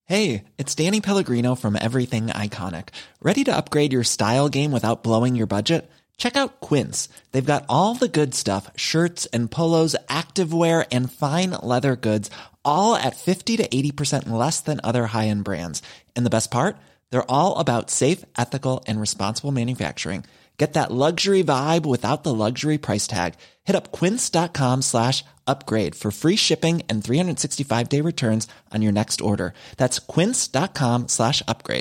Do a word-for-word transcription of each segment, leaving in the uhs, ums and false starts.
Hey, it's Danny Pellegrino from Everything Iconic. Ready to upgrade your style game without blowing your budget? Check out Quince. They've got all the good stuff, shirts and polos, activewear, and fine leather goods, all at fifty to eighty percent less than other high-end brands. And the best part? They're all about safe, ethical, and responsible manufacturing. Get that luxury vibe without the luxury price tag. Hit up quince.com slash upgrade for free shipping and three sixty-five day returns on your next order. That's quince.com slash upgrade.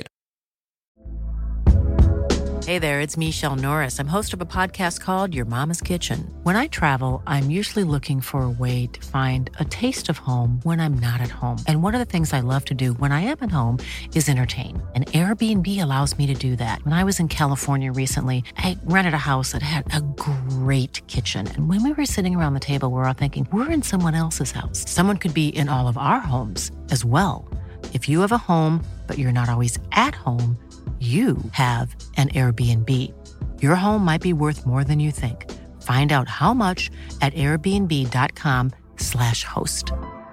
Hey there, it's Michelle Norris. I'm host of a podcast called Your Mama's Kitchen. When I travel, I'm usually looking for a way to find a taste of home when I'm not at home. And one of the things I love to do when I am at home is entertain. And Airbnb allows me to do that. When I was in California recently, I rented a house that had a great kitchen. And when we were sitting around the table, we were all thinking, we're in someone else's house. Someone could be in all of our homes as well. If you have a home, but you're not always at home, you have an Airbnb. Your home might be worth more than you think. Find out how much at airbnb.com slash host.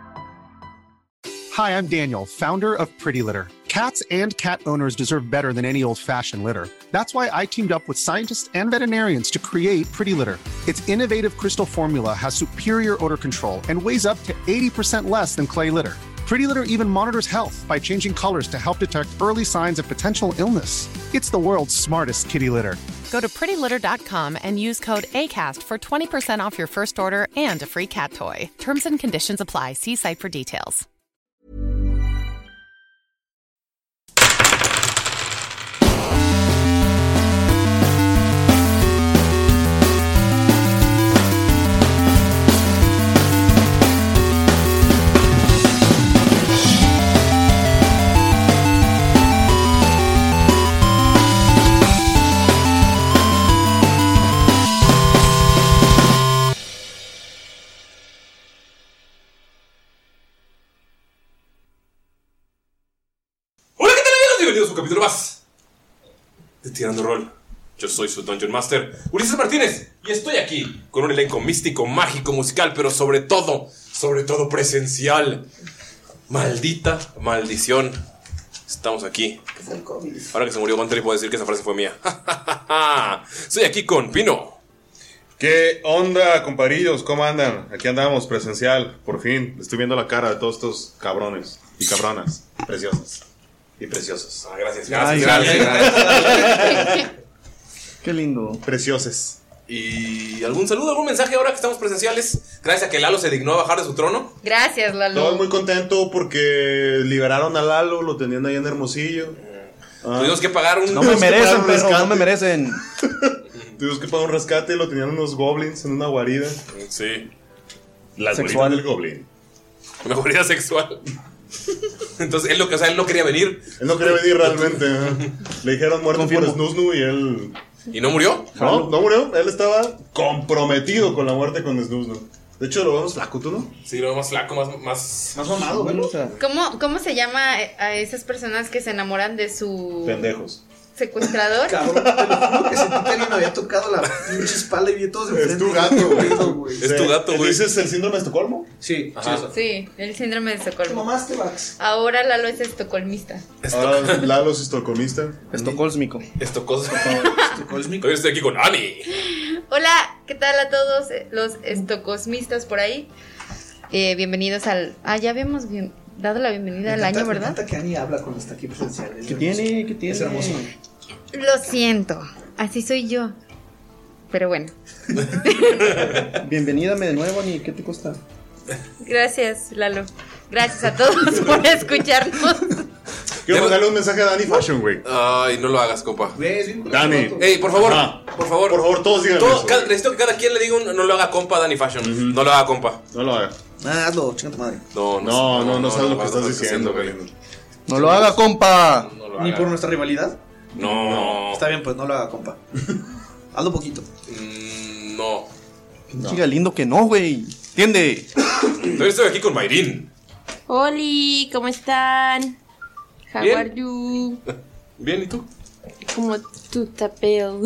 Hi, I'm Daniel, founder of Pretty Litter. Cats and cat owners deserve better than any old-fashioned litter. That's why I teamed up with scientists and veterinarians to create Pretty Litter. Its innovative crystal formula has superior odor control and weighs up to eighty percent less than clay litter. Pretty Litter even monitors health by changing colors to help detect early signs of potential illness. It's the world's smartest kitty litter. Go to pretty litter dot com and use code ACAST for twenty percent off your first order and a free cat toy. Terms and conditions apply. See site for details. Bienvenidos a un capítulo más de Tirando Rol. Yo soy su Dungeon Master, Ulises Martínez, y estoy aquí con un elenco místico, mágico, musical, pero sobre todo, sobre todo presencial. Maldita maldición. Estamos aquí. Ahora que se murió Gontel, puedo decir que esa frase fue mía. Estoy aquí con Pino. ¿Qué onda, compadrillos? ¿Cómo andan? Aquí andamos, presencial, por fin. Estoy viendo la cara de todos estos cabrones y cabronas preciosas. Y preciosos. Ah, gracias, gracias, Ay, gracias, gracias. Qué lindo. Precioses. ¿Y algún saludo, algún mensaje ahora que estamos presenciales? Gracias a que Lalo se dignó a bajar de su trono. Gracias, Lalo. Todo muy contento porque liberaron a Lalo, lo tenían ahí en Hermosillo. Ah. Tuvimos que pagar un... No me merecen, pero no me merecen. Tuvimos que pagar un rescate, lo tenían unos goblins en una guarida. Sí. La Sexual. guarida del goblin. Una guarida sexual. Entonces, él, lo, o sea, él no quería venir. Él no quería venir realmente. ¿eh? Le dijeron muerto Confirmo. por Snusnu y él... ¿Y no murió? No, no murió. Él estaba comprometido con la muerte con Snusnu. De hecho, lo vemos flaco, ¿tú no? Sí, lo veo más flaco, más... Más, más mamado, Bueno, ¿no? o sea, ¿Cómo, ¿Cómo se llama a esas personas que se enamoran de su Pendejos. secuestrador? Cabrón, te lo juro que sentí que alguien me había tocado la pinche espalda y vi todos enfrente. Es tu gato, güey. Es tu gato, güey. ¿Dices el síndrome de Estocolmo? Sí, sí, eso. Sí, el síndrome de ¿Te Estocolmo. mamaste, Max? Ahora Lalo es estocolmista. Ahora Lalo es estocolmista. Estocólsmico. Esto cosa. Estocolmico. Hoy estoy aquí con Ani. Hola, ¿qué tal a todos los estocosmistas por ahí? Eh, bienvenidos al... Ah, ya habíamos bien, dado la bienvenida al año, Me ¿verdad? encanta que Ani habla cuando está aquí presencial. Es ¿Qué hermoso. tiene? ¿Qué tiene? Es hermoso. Lo siento, así soy yo. Pero bueno, Bienvenidame de nuevo, Ani. ¿Qué te cuesta? gracias, Lalo. Gracias a todos por escucharnos. Quiero mandarle un mensaje a Dani Fashion, güey. Ay, no lo hagas, compa. Güey, es bien Dani. curioso. Ey, por favor, Ajá. por favor. Por favor, todos digan Todo- eso. cada- necesito que cada quien le diga un no lo haga compa a Danny Fashion. No lo haga compa. No lo haga. Ah, hazlo, chinga tu madre. No, No, no, no, sabes lo que no, estás no, diciendo, güey. güey. ¡No lo haga, compa! No lo Ni haga. por nuestra rivalidad. No. Está bien, pues no lo haga, compa. Hazlo poquito. Mm, no. Chica lindo que no, güey. ¿Entiende? Entonces estoy aquí con Mayrin. Oli, ¿cómo están? How Bien. are you? Bien, ¿y tú? Como tu tapel.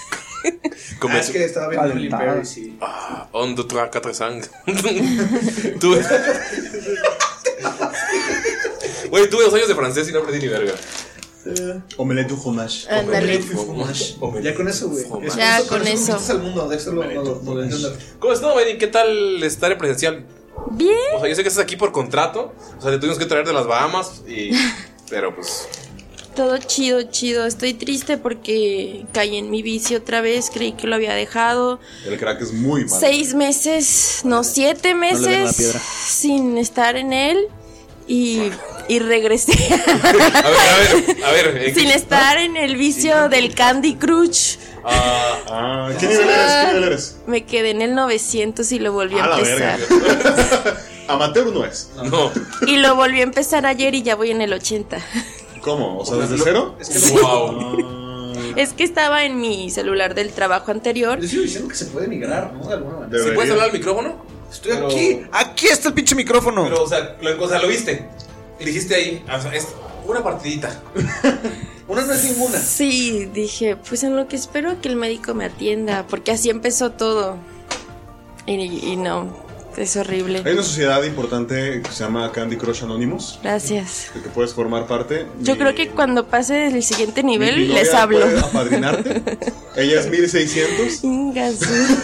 Como Ah, es que estaba viendo Emily Alentada. Perry, sí. Ah, on the track quatre sang. Tú. Güey, tuve dos años de francés y no aprendí ni verga. Uh, Omelette du fromage. Ándale. Ya con eso, güey. Es- Ya eso- con eso. Al mundo, de eso lo, lo, lo, lo entiendo. ¿Cómo estás, Medi? ¿Qué tal estar en presencial? Bien. O sea, yo sé que estás aquí por contrato. O sea, te tuvimos que traer de las Bahamas. Y... Pero pues. Todo chido, chido. Estoy triste porque caí en mi vicio otra vez. Creí que lo había dejado. El crack es muy malo. Seis meses, no, siete No le den la meses piedra. sin estar en él. Y, y regresé. A ver, a ver, a ver. ¿en qué- Sin estar en el vicio del Candy Crush. Ah, Ah, ¿qué nivel eres? ¿Qué nivel eres? Me quedé en el novecientos y lo volví a A la empezar. verga. Amateur no es. no. Y lo volví a empezar ayer y ya voy en el ochenta. ¿Cómo? O sea, ¿desde cero? Es que Wow. Es que estaba en mi celular del trabajo anterior. yo sigo diciendo que se puede migrar, ¿no? De alguna manera. Debería. ¿Sí puedes hablar al micrófono? Estoy Pero- aquí. Aquí está el pinche micrófono. Pero, o sea, lo, o sea, lo viste. Y dijiste ahí. O sea, es una partidita. Una no es ninguna. Sí, dije, pues en lo que espero a que el médico me atienda, porque así empezó todo. Y, y no, es horrible. Hay una sociedad importante que se llama Candy Crush Anonymous, Gracias. de que puedes formar parte. Yo Mi- creo que cuando pase el siguiente mi nivel novia les hablo. puede apadrinarte. Ella es mil seiscientos. Ingas.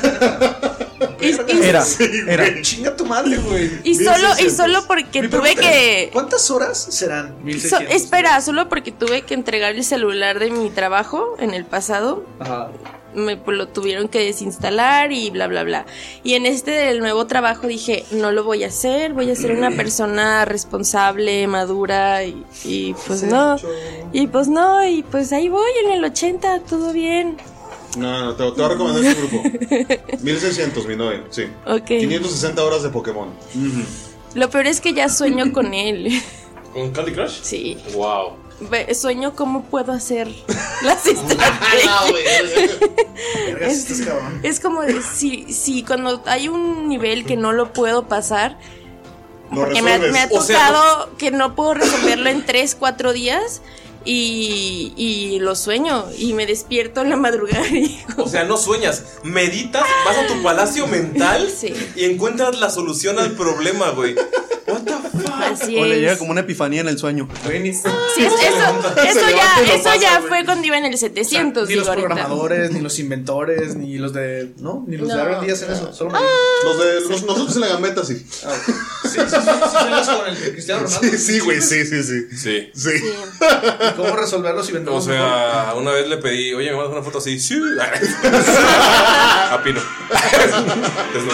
Y, y- Era, era. Chinga tu madre, güey. y solo, y mil seiscientos. solo porque Mi tuve pregunta es, que. ¿cuántas horas serán? so- espera, solo porque tuve que entregar el celular de mi trabajo en el pasado. Ajá. Me pues, lo tuvieron que desinstalar y bla bla bla. Y en este del nuevo trabajo dije, no lo voy a hacer, voy a ser una persona responsable, madura y, y pues no. Y pues no, y pues ahí voy en el ochenta, todo bien. No, no, te, te voy a recomendar este grupo. mil seiscientos, mi novia, sí. Ok. quinientas sesenta horas de Pokémon. Lo peor es que ya sueño con él. ¿Con Candy Crush? Sí. Wow. Ve- Sueño cómo puedo hacer las estrategias. Vergas, estás cabrón. Es como de, si, si cuando hay un nivel que no lo puedo pasar, Lo porque me ha, resuelves. me ha O sea, tocado que no puedo resolverlo en tres, cuatro días y, y lo sueño y me despierto en la madrugada y digo, O sea, no sueñas, meditas, vas a tu palacio mental Sí. y encuentras la solución al problema, güey. What the fuck? así O le llega es. como una epifanía en el sueño. Sí, es- eso, eso ya, eso ya fue cuando iba en el setecientos, Ni los digo ahorita. programadores, ni los inventores, ni los de. ¿No? Ni los No. de R and D hacen eso. Solo me- Los de los, nosotros en la gambeta, sí. Ah, sí, sí, sí, sí, sueñas con el de Cristiano Ronaldo. Sí, sí, güey, sí, sí, sí. Sí. Sí. Sí. ¿Y cómo resolverlos y O venderlos? sea, una vez le pedí, oye, me mandas una foto así. Sí. A Pino. Desnudo.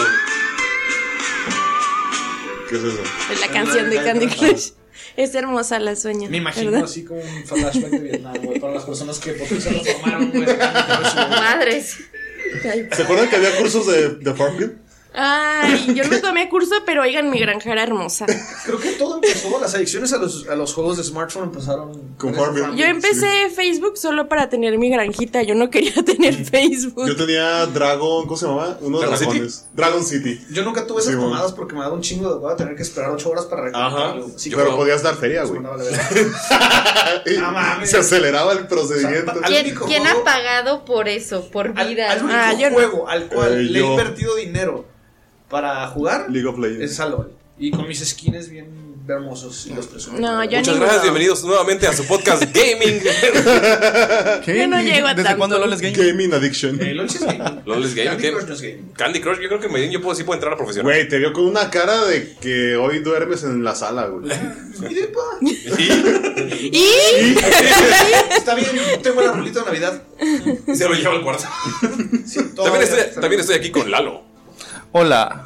¿Qué es eso? Es la canción de Candy Crush. Es hermosa la sueño. Me imagino ¿verdad? así como un flashback de Vietnam, güey, para las personas que por fin se transformaron, güey. Madres. Ay, ¿Se acuerdan que había cursos de, de Farmville? Ay, yo no tomé curso, pero oigan, mi granja era hermosa. Creo que todo empezó, las adicciones a los, a los juegos de smartphone empezaron Con Farmville. Yo empecé Facebook solo para tener mi granjita. Yo no quería tener Facebook. Yo tenía Dragon, ¿cómo se llamaba? Uno de ¿Dragon dragones. Dragon City. Yo nunca tuve esas Sí, bueno. mamadas porque me daba un chingo de voy a tener que esperar ocho horas para Ajá. recuperarlo. Sí, Yo Pero juego- podías dar feria, güey. no, vale, vale. Y No mames. se aceleraba el procedimiento. O sea, al ¿Quién, único quién juego- ha pagado por eso? Por Al, vida. al único Ah, yo no. juego al cual Eh, le he yo. invertido dinero para jugar League of Legends. es a LOL. Y con mis skins bien hermosos y los presumo. No, yo Muchas ni gracias, no. bienvenidos nuevamente a su podcast Gaming. ¿Qué? Yo no llego a ¿Desde tanto. cuándo LOL es game? Gaming Addiction. Eh, LOL sí es gaming. LOL es gaming, Candy ¿qué? Crush no es gaming. Candy Crush, yo creo que Medellín yo puedo, sí puedo entrar a profesional. Güey, te vio con una cara de que hoy duermes en la sala, güey. Y de pa. Y ¿Y? Está bien, tengo el arbolito de Navidad. se lo lleva al cuarto. Sí, También todavía estoy, está también estoy aquí con Lalo. Hola.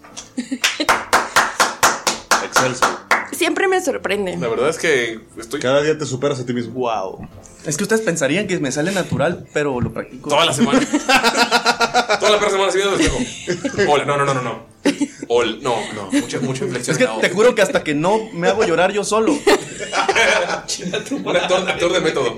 Excelso. Siempre me sorprende. La verdad es que estoy Cada día te superas a ti mismo. Wow. Es que ustedes pensarían que me sale natural, pero lo practico. toda la semana. Toda la perra semana así viendo el espejo. Hola, no, no, no, no, no. Ol, no, no, mucha, mucha inflexión. Es que no. te juro que hasta que no me hago llorar yo solo. Un actor, actor de método.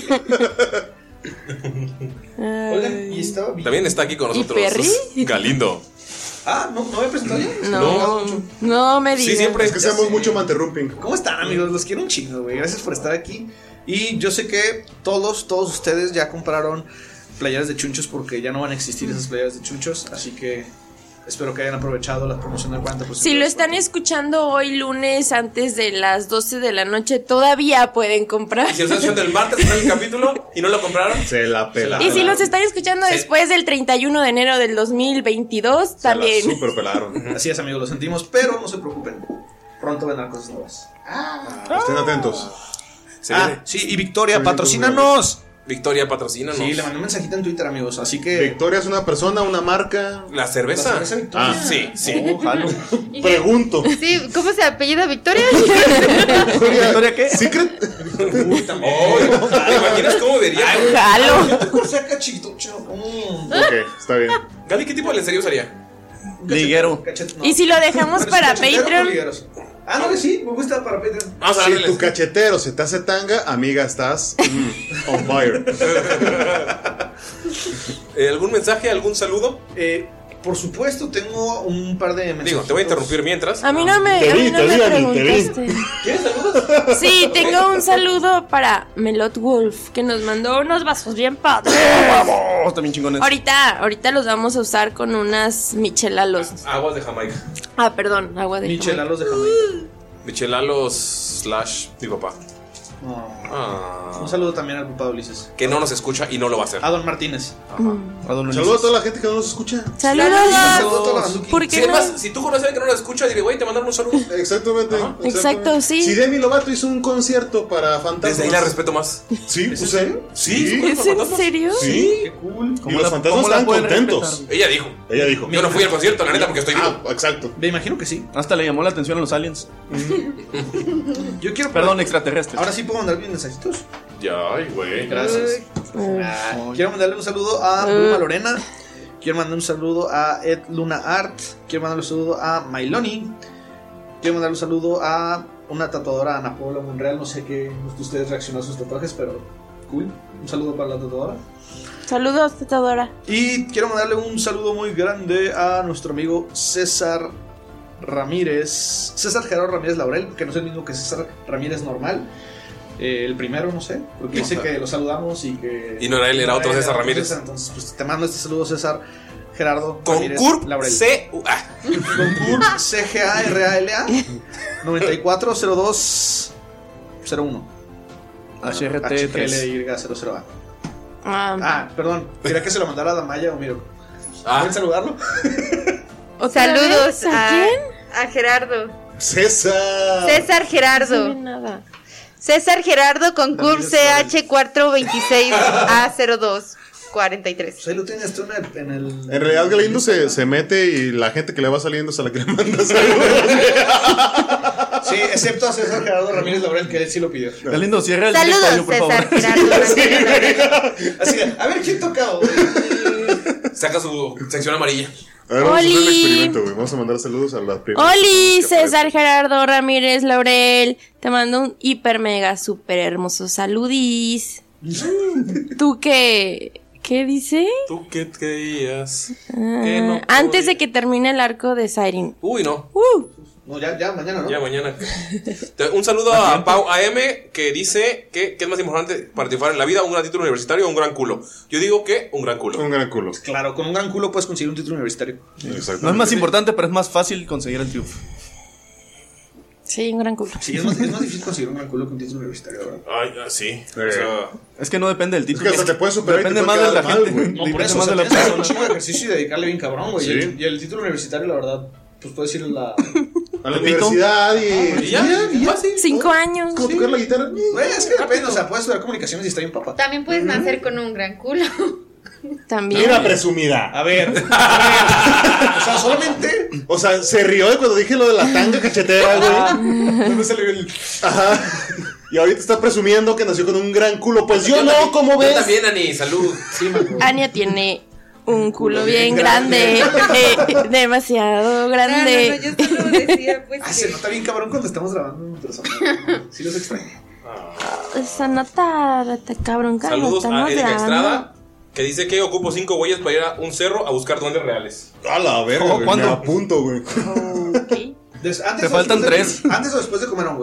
Oigan, y estaba bien. También está aquí con ¿Y nosotros Perry? Galindo. Ah, ¿no, ¿no me presentó ya? No, no me digas. Sí, siempre. Es que seamos mucho manterrumping. ¿Cómo están, amigos? Los quiero un chingo, güey. Gracias por estar aquí. Y yo sé que todos, todos ustedes ya compraron playeras de chunchos porque ya no van a existir esas playeras de chunchos. Así que Espero que hayan aprovechado la promoción del cuarenta por ciento. Si lo están escuchando hoy lunes antes de las doce de la noche, todavía pueden comprar. Y si lo están escuchando el martes, sale el capítulo y no lo compraron, se la pelaron. Y si los están escuchando sí. después del treinta y uno de enero del dos mil veintidós, se también. La super pelaron. Así es, amigos, lo sentimos, pero no se preocupen. Pronto vendrán cosas nuevas. Ah. Estén atentos. Ah, sí, y Victoria, patrocínanos. Victoria, patrocínanos. Sí, le mandé un mensajito en Twitter, amigos, así que... Victoria es una persona, una marca... La cerveza. La cerveza Victoria. Ah, sí, sí. Oh, jalo. Pregunto. Sí, ¿cómo se apellida Victoria? ¿Victoria, ¿Victoria qué? ¿Secret? Uy, también. Oh, ¿te imaginas cómo vería? Jalo. Ok, está bien. Gali, ¿qué tipo de lencería usaría? Liguero. No. Y si lo dejamos ¿Pero para es cachetero o Patreon. ligueros? Ah, no, sí, me gusta para Patreon. Vamos a Si darle tu cachetero se te hace tanga, amiga, estás mm, on fire. eh, ¿Algún mensaje, algún saludo? Eh, por supuesto, tengo un par de mensajes. Digo, te voy a interrumpir mientras. A mí no me, Te a vi, mí no te me vi, Ani, te vi. preguntaste. ¿Quieres saludos? Sí, tengo un saludo para Melot Wolf, que nos mandó unos vasos bien padres. ¡Vamos! También chingones. Ahorita, ahorita los vamos a usar con unas michelalos. Aguas de Jamaica. Ah, perdón, agua de Michelalos de Jamaica. Michelalos slash mi papá. Oh. Ah. Un saludo también al papá de Ulises. Que no nos escucha y no lo va a hacer. A Don Martínez. Saludos a toda la gente que no nos escucha. Saludos. Saludos a toda la Banduki. ¿Por qué Si, no? además, si tú conoces a alguien que no lo escucha, dile, güey, te mandaron un saludo. Exactamente. Ajá. Exacto, sí. Si Demi Lovato hizo un concierto para fantasmas. Desde ahí la respeto más. Sí, ¿Es ¿usted? serio? Sí. ¿Es en serio? Sí. Qué cool. Y los la- fantasmas cómo la están pueden contentos. respetar? Ella dijo. Ella dijo. Yo no fui al concierto, la neta, porque estoy vivo. Ah, exacto. Me imagino que sí. Hasta le llamó la atención a los aliens. Yo quiero. Perdón, extraterrestres. Ahora sí puedo mandar bien mensajitos. Ya, ay, güey. Gracias. Ah, quiero mandarle un saludo a Bruma Lorena. Quiero mandar un saludo a Ed Luna Art. Quiero mandarle un saludo a Mailoni. Quiero mandarle un saludo a una tatuadora, Ana Paula Monreal. No sé qué ustedes reaccionan a sus tatuajes, pero cool. Un saludo para la tatuadora. Saludos, tatuadora. Y quiero mandarle un saludo muy grande a nuestro amigo César Ramírez. César Gerardo Ramírez Laurel, que no es el mismo que César Ramírez normal. Eh, el primero, no sé, porque No, dice o sea, que lo saludamos y que... y no era él, era otro César otro Ramírez. César, entonces, pues te mando este saludo, César Gerardo Con Ramírez Curp Laurel. C. Ah. Con Curp C G A R A L A noventa y cuatro cero dos cero uno H R T H G L tres. Y cero cero A. Ah, Ah, perdón, quería que se lo mandara a Damaya o Miro. Ah. ¿Pueden saludarlo? ¿otra Saludos vez? a, ¿A quién? a Gerardo. César. César No Gerardo. sabe nada. César Gerardo con También Curp es C H cuatro veintiséis A cero dos cuarenta y tres. Pues ahí lo tienes tú en el... En, el, En realidad Galindo se, se mete y la gente que le va saliendo es a la que le manda saludos. Sí, excepto a César Gerardo Ramírez Laurel, que él sí lo pidió. Galindo, cierra el directo, Saludos, por César favor. Gerardo Ramírez Laurel. Así que, a ver, ¿quién toca hoy? Saca su sección amarilla. A ver, vamos a hacer un Oli. experimento, güey. Vamos a mandar saludos a las primeras. Oli, personas que César Gerardo Ramírez Laurel. Te mando un hiper mega super hermoso saludis. ¿Tú qué? ¿Qué dice? ¿Tú qué creías? Ah, Que no antes podía. de que termine el arco de Siren. Uy, no. Uh, No, ya, ya, mañana, ¿no? Ya mañana. Te- Un saludo a Pau A M que dice que, que es más importante para triunfar en la vida, un gran título universitario o un gran culo. Yo digo que un gran aparecen. culo. Un gran culo. Claro, con un gran culo puedes conseguir un título universitario. Exacto. No es más importante, pero es más fácil conseguir el triunfo. sí, un gran culo. Sí, es más, es más difícil conseguir un gran culo que un título universitario, ¿verdad? Ay, ah, sí. O sea, Es que no depende del Es que título. hasta te puedes superar y Depende te más puede de la quedar mal, gente. güey. No, por Depende eso, más o sea, de la tienes que hacer un persona. chingo de ejercicio y dedicarle bien cabrón, güey. Sí. Y, el, y el título universitario, la verdad, pues puedes ir a la... A la Repito. universidad y. ¿y ya? y ya. Fácil. Cinco años. Como tocar la guitarra. Güey, es que depende, o sea, puedes estudiar comunicaciones y está bien papá. También puedes nacer con un gran culo. También. Mira, presumida. A ver, a ver. O sea, solamente... O sea, se rió de cuando dije lo de la tanga cachetera, güey. ¿Dónde salió el...? Ajá. Y ahorita está presumiendo que nació con un gran culo. Pues yo no, también- ¿cómo Yo ves? también, Ani, salud. Sí, me acuerdo. Ania tiene un culo bien grande. eh, demasiado grande. No, no, no, yo solo decía, pues. Ah, se nota bien cabrón cuando estamos grabando en persona. Sí los extraño. Esa nota, te cabrón, que Saludos estamos a Erika grabando. Estrada que dice que ocupo cinco huellas para ir a un cerro a buscar duendes reales. A la verga, Oh, güey, ¿cuándo? me apunto, güey. Ok. Des- antes Te o faltan después de- tres. Antes o después de comer hongos.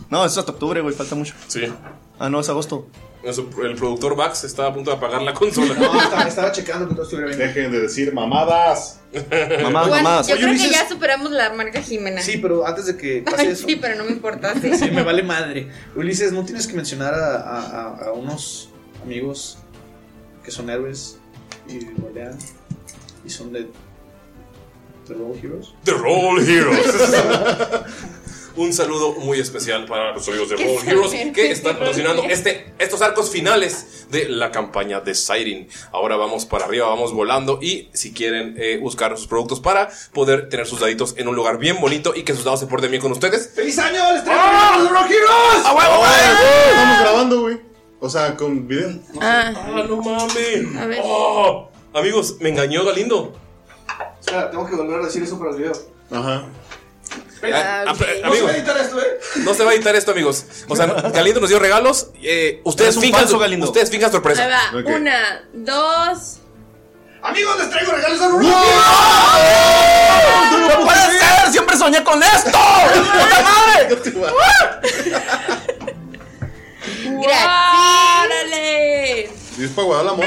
No, eso es hasta octubre, güey, falta mucho. Sí. Ah, no, es agosto. El productor Bax está a punto de apagar la consola. No, estaba, estaba checando que todo estuviera bien. Dejen de decir mamadas. Mamadas, Bueno, mamadas. yo Oye, creo Ulises- que ya superamos la marca Jimena. Sí, pero antes de que pase Ay, eso. sí, pero no me importa. Sí. Sí, me vale madre. Ulises, ¿no tienes que mencionar a, a- a- a unos amigos que son héroes y guardián y son de The Roll Heroes? The Roll Heroes. Un saludo muy especial para los amigos de ¿Qué Roll son Heroes héroes? que están patrocinando este, estos arcos finales de la campaña de Siren. Ahora vamos para arriba, vamos volando. Y si quieren eh, buscar sus productos para poder tener sus daditos en un lugar bien bonito y que sus dados se porten bien con ustedes. ¡Feliz año! ¡Les traigo regalos de Roll Heroes! ¡A huevo, güey! Estamos grabando, güey. O sea, con video. Ah, ¡Ah, no mames! A ver. Oh, amigos, me engañó Galindo. Espera, tengo que volver a decir eso para el video. Ajá. Ah, ah, No se amigos, va a editar esto, ¿eh? no se va a editar esto, amigos. O sea, Galindo nos dio regalos. eh, ustedes Eres un finjan falso, su- Galindo. Ustedes finjan Ahí sorpresa. va. Ok. Una, dos. Amigos, les traigo regalos de Roll Heroes. ¡No puede ser! ¡Siempre soñé con esto! ¡Puta madre! ¡Órale! ¿Y es para guardar la moto?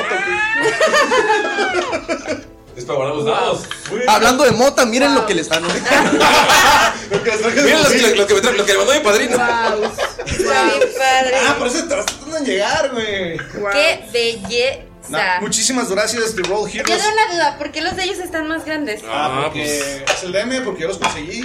Es para guardar los dados. Hablando de mota, miren lo que les dan. Lo que les traje de Miren lo, Brasil. que- lo que me tra- lo que me mandó mi padrino. Wow. Está bien padre. Ah, por eso te vas tratando de llegar, güey. Qué belleza. No, muchísimas gracias, The Roll Yo Heroes. tengo una duda, ¿por qué los de ellos están más grandes? Ah, Ah, porque es el D M, porque yo los conseguí.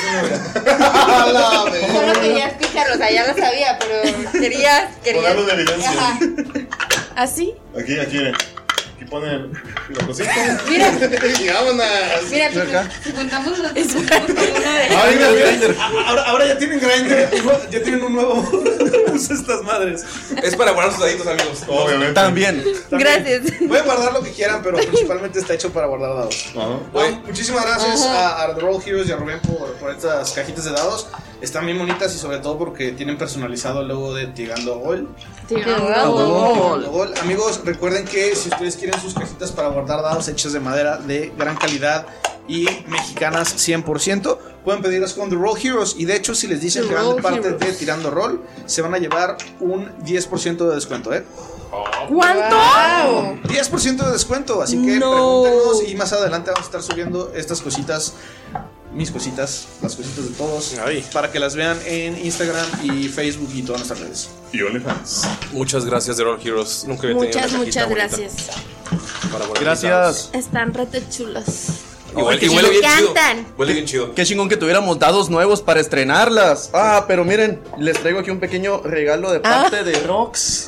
Solo quería escucharlos, o sea, ya lo sabía, pero quería, quería. Ponerlo de evidencia. Ajá. ¿Así? Aquí, aquí, miren. Aquí ponen la cosita. Mira. Y vámonos. Mira, si, si juntamos los Es uno de Ah, mira, mira. Ah, Ahora, ahora ya tienen Grindr. Ya tienen un nuevo uso estas madres. Es para guardar sus daditos, amigos. Obviamente. También. Gracias. Pueden guardar lo que quieran, pero principalmente está hecho para guardar dados. Ajá. Bueno, muchísimas gracias a, a The Roll Heroes y a Rubén por, por estas cajitas de dados. Están bien bonitas y sobre todo porque tienen personalizado el logo de Tigando Gol. Tigando Gol. Amigos, recuerden que si ustedes quieren sus cajitas para guardar dados hechas de madera de gran calidad y mexicanas cien por ciento, pueden pedirlas con The Roll Heroes. Y de hecho, si les dicen The que van de Roll parte Heroes. de Tirando Roll, se van a llevar un diez por ciento de descuento, ¿eh? ¿Cuánto? Wow. diez por ciento de descuento, así que No. pregúntenos y más adelante vamos a estar subiendo estas cositas, mis cositas, las cositas de todos, Ay. para que las vean en Instagram y Facebook y todas nuestras redes. Y OnlyFans. Muchas gracias, The Roll Heroes. Nunca había tenido Muchas, una cajita muchas bonita gracias. para guardar mis dados. Gracias. Están rete chulas. Igual, Ay, y huele me bien chido. encantan. Huele bien chido. Qué chingón que tuviéramos dados nuevos para estrenarlas. Ah, pero miren, les traigo aquí un pequeño regalo de parte de Rox.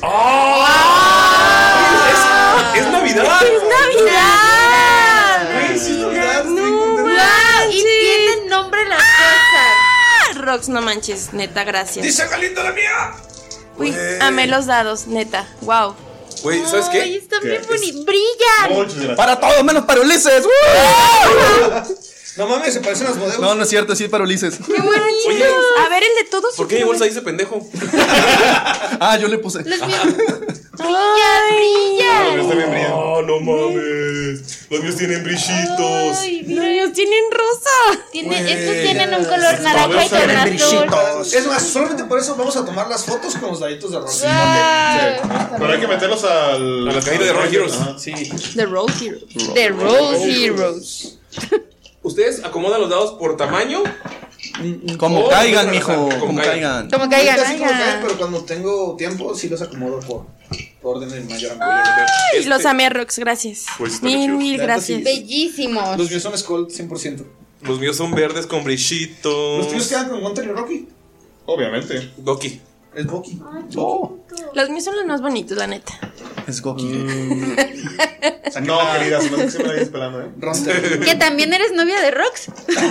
¡Es, es Navidad! ¡Navidad! Ay, sí, Navidad, No, estoy contento. Y tienen nombre las cosas. Rox, no manches, neta, gracias. ¡Dice Galindo la mía! Uy, amé los dados, neta. Wow. Güey, ¿sabes Ay, qué? están ¿Qué? bien bonitos. Brillan. Muchas gracias. Para todos, menos para Ulises. ¡Uh! No mames, se parecen los modelos. No, no es cierto, sí, para Ulises. Qué buenos. Oye, A ver, el de todos. ¿por qué mi bolsa dice pendejo? Ah, yo le puse. Los míos. Brillan, brillan. Está bien brillante. ¡Oh, no mames! Los míos tienen brillitos. Ay, Los mira. míos tienen rosa. Tiene, estos tienen un color naranja y Tienen con azul. brillitos. Es más, solamente por eso vamos a tomar las fotos con los daditos de Rox. Wow. Pero hay que meterlos al. A la cajita de Roll Heroes. Ajá. Sí. The Roll Heroes. The Roll Heroes. ¿Ustedes acomodan los dados por tamaño? Como Oh, caigan, no, mijo. como Como caigan. caigan. Como Ahorita caigan. sí como caen, pero cuando tengo tiempo sí los acomodo por, por orden de mayor amplio. Ay, los amé, Rox, gracias. Pues está mil, chido. mil Neta, gracias. sí. Bellísimos. Los míos son Skull cien por ciento. Los míos son verdes con brillitos. ¿Los tuyos quedan con Gunter y Rocky? Obviamente. Goki. Es Bucky. Los míos son los más bonitos, la neta. Es Goki. No, querida, si no que se me la vienes pelando, ¿eh? Ronster. ¿Que también eres novia de Rox?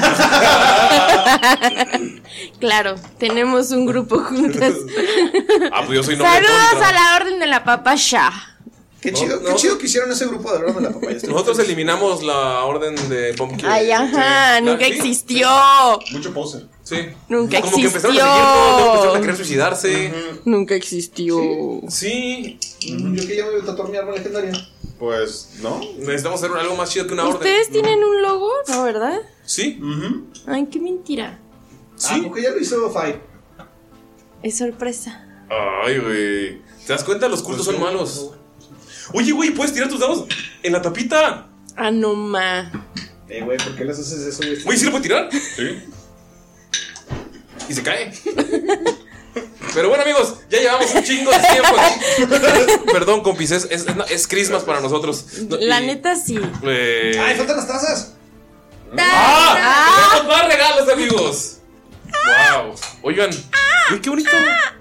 Claro, tenemos un grupo juntas. Ah, pues yo soy novia Saludos contra. a la orden de la papa Shah. Qué No, chido, no. qué chido que hicieron ese grupo de verdad de la papaya. Nosotros eliminamos la orden de Pumpkin. Ay, ajá, Sí. nunca ¿Sí? existió. Mucho poser. Sí. Nunca Como que empezaron existió. a seguir todo, luego empezaron a querer suicidarse. Nunca existió. Sí. Yo que ya me voy a tatuar mi arma legendaria. Pues, ¿no? Necesitamos hacer algo más chido que una orden. ¿Ustedes tienen un logo? No, ¿verdad? Sí. Ay, qué mentira. Sí. Ah, porque ya lo hizo Fight. Es sorpresa. Ay, güey. ¿Te das cuenta? Los cultos son malos. Oye, güey, ¿puedes tirar tus dados en la tapita? Ah, no, ma. Eh, güey, ¿por qué les haces eso, güey? Güey, ¿sí lo puede tirar? Sí. Y se cae. Pero bueno, amigos, ya llevamos un chingo de tiempo aquí. Perdón, compis, es, es, es Christmas para nosotros. No, La y, neta, sí. Eh... ¡Ay, faltan las tazas! ¡Ah! ¡Ah! ¡Tenemos más regalos, amigos! ¡Wow! Oigan, uy, qué bonito.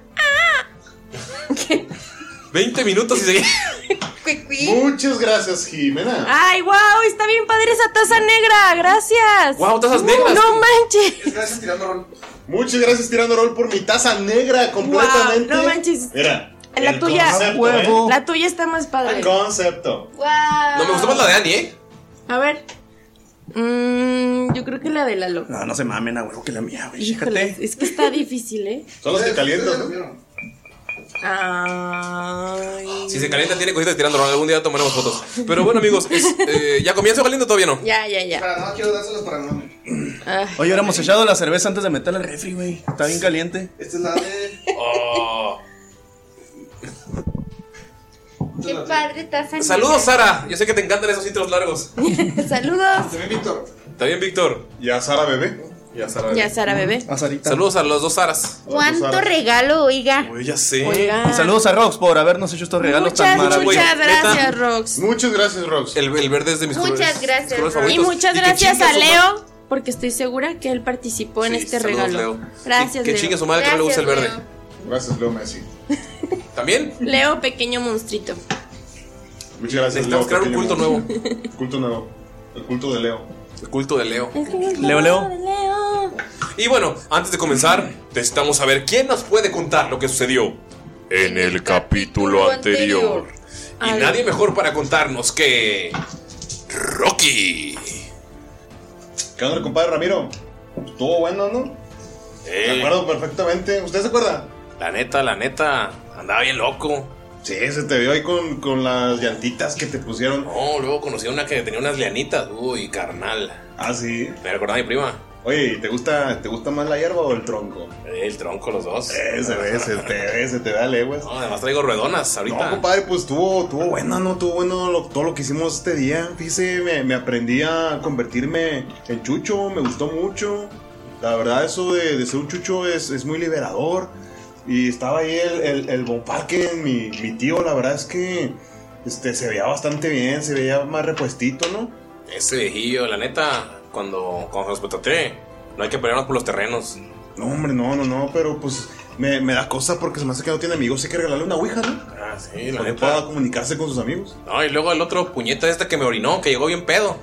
¿Qué? veinte minutos y seguimos. Muchas gracias, Jimena. ¡Ay, wow! Está bien padre esa taza negra. Gracias. ¡Wow, tazas Uh, negras! ¡No manches! Gracias, tirando rol. Muchas gracias, Tirando Rol, por mi taza negra completamente. Wow, no manches. Mira. La el tuya. concepto, Huevo. La tuya está más padre. El concepto. ¡Wow! No, me gustó más la de Annie, ¿eh? A ver. Mm, yo creo que la de Lalo. No, no se mamen a huevo que la mía, güey. Híjole, Fíjate. es que está difícil, ¿eh? Son los que calientan, ¿no? Ay. Si se calienta, tiene cositas tirando rol. Algún día tomaremos fotos. Pero bueno, amigos, es, eh, ¿ya comienzo caliente o todavía no? Ya, ya, ya. Para, no quiero dárselas para no. Ah. Oye, hubiéramos echado la cerveza antes de meterla al refri, güey. Está bien caliente. Esta es la de. Oh. ¡Qué padre taza! Saludos, Sara. Yo sé que te encantan esos intros largos. Saludos. También, Víctor. ¿Está bien, Víctor? Ya, Sara, bebé. Ya, Sara. Ya, Sara, bebé. A Sarita. Saludos a los dos Saras. ¿Cuánto regalo, oiga? Uy, ya sé. Oiga. Y saludos a Rox por habernos hecho estos regalos Muchas, tan muchas maravillosos. gracias, Neta. Rox. Muchas gracias, Rox. El, el verde es de mis Muchas colores. gracias, colores Rox. Y favoritos. muchas que gracias chingue a su ma- Leo, porque estoy segura que él participó en Sí, este saludos, regalo. Leo. Gracias, Que, que Leo. chingue su madre que no le gusta el verde. Leo. Gracias, Leo Messi. ¿También? Leo, pequeño monstruito. Muchas gracias, Necesitamos Leo. crear un pequeño culto nuevo. monstruo. Culto nuevo. El culto de Leo. El culto de Leo. Leo, Leo. Leo. Y bueno, antes de comenzar, necesitamos saber quién nos puede contar lo que sucedió en el capítulo anterior. Y Ay. nadie mejor para contarnos que Rocky. ¿Qué onda, compadre Ramiro? Estuvo bueno, ¿no? Eh, Me acuerdo perfectamente. ¿Usted se acuerda? La neta, la neta, andaba bien loco. Sí, se te vio ahí con, con las llantitas que te pusieron. No, luego conocí a una que tenía unas lianitas. Uy, carnal. Ah, sí. Me recordaba a mi prima. Oye, ¿y ¿te gusta, ¿te gusta más la hierba o el tronco? El tronco, los dos. Eh, se ve, se te ve, se te da leguas. No, además traigo ruedonas ahorita. No, compadre, pues estuvo, estuvo bueno, ¿no? Estuvo bueno lo- todo lo que hicimos este día. Fíjese, me, me aprendí a convertirme en chucho, me gustó mucho. La verdad, eso de, de ser un chucho es, es muy liberador. Y estaba ahí el, el, el Von Falken, mi, mi tío, la verdad es que este, se veía bastante bien, se veía más repuestito, ¿no? Ese viejillo, la neta, cuando, cuando nos contraté, no hay que pelearnos por los terrenos. No, hombre, no, no, no, pero pues me, me da cosa porque se me hace que no tiene amigos, hay que regalarle una ouija, ¿no? Ah, sí, la Para que neta. pueda comunicarse con sus amigos. No, y luego el otro puñeta este que me orinó, que llegó bien pedo.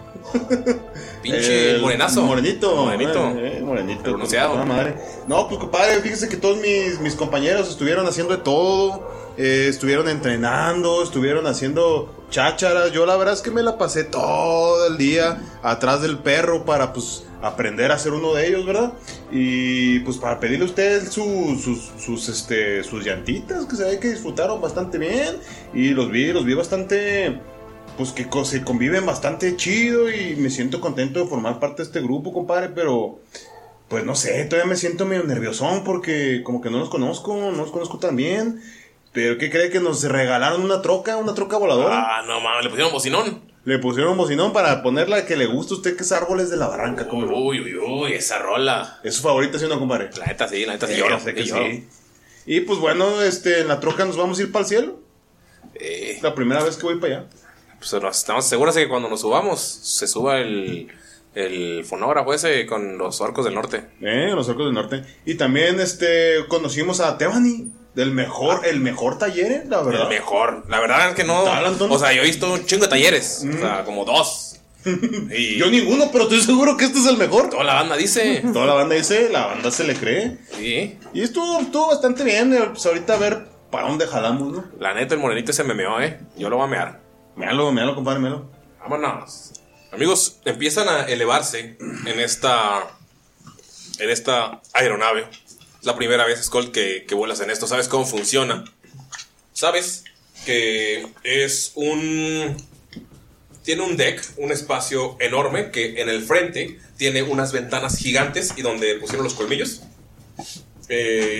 Pinche El morenazo. Morenito. Morenito. Eh, eh, morenito. El bronceado. con toda madre. No, pues compadre, fíjese que todos mis, mis compañeros estuvieron haciendo de todo. eh, estuvieron entrenando, estuvieron haciendo chácharas. Yo la verdad es que me la pasé todo el día atrás del perro para pues aprender a ser uno de ellos, ¿verdad? Y pues para pedirle a ustedes sus, sus, sus, este, sus llantitas, que se ve que disfrutaron bastante bien. Y los vi, los vi bastante... Pues que co- se conviven bastante chido y me siento contento de formar parte de este grupo, compadre, pero pues no sé, todavía me siento medio nerviosón porque como que no los conozco, no los conozco tan bien. Pero ¿qué cree que nos regalaron una troca, una troca voladora? Ah, no mames, le pusieron bocinón. Le pusieron un bocinón para ponerla que le gusta a usted, que es Árboles de la Barranca, como Uy, uy, uy, esa rola. es su favorita, ¿sí o no, compadre? La neta sí, la neta sí Eh, lloro. ya sé que sí lloro. sí. Y pues bueno, este, en la troca nos vamos a ir para el cielo. Eh, La primera vez que voy para allá. pues nos estamos seguros de que cuando nos subamos, se suba el, el fonógrafo ese con los orcos del norte. Eh, los Orcos del Norte. Y también este conocimos a Tebani, del mejor, el mejor taller, eh, la verdad. El mejor. La verdad es que no. ¿Tal, Antonio? O sea, yo he visto un chingo de talleres. O sea, como dos. Y Yo ninguno, pero estoy seguro que este es el mejor. toda la banda dice. Toda la banda dice, la banda se le cree. Sí. Y estuvo, estuvo bastante bien. eh, Pues ahorita a ver para dónde jalamos, ¿no? La neta, el morenito se me meó, eh. Yo lo voy a mear. Méalo, méalo, compadre, méalo. Vámonos. Amigos, empiezan a elevarse en esta. En esta aeronave. Es la primera vez, Skull, que, que vuelas en esto. ¿Sabes cómo funciona? ¿Sabes? Que es un. Tiene un deck, un espacio enorme que en el frente tiene unas ventanas gigantes y donde pusieron los colmillos. Eh,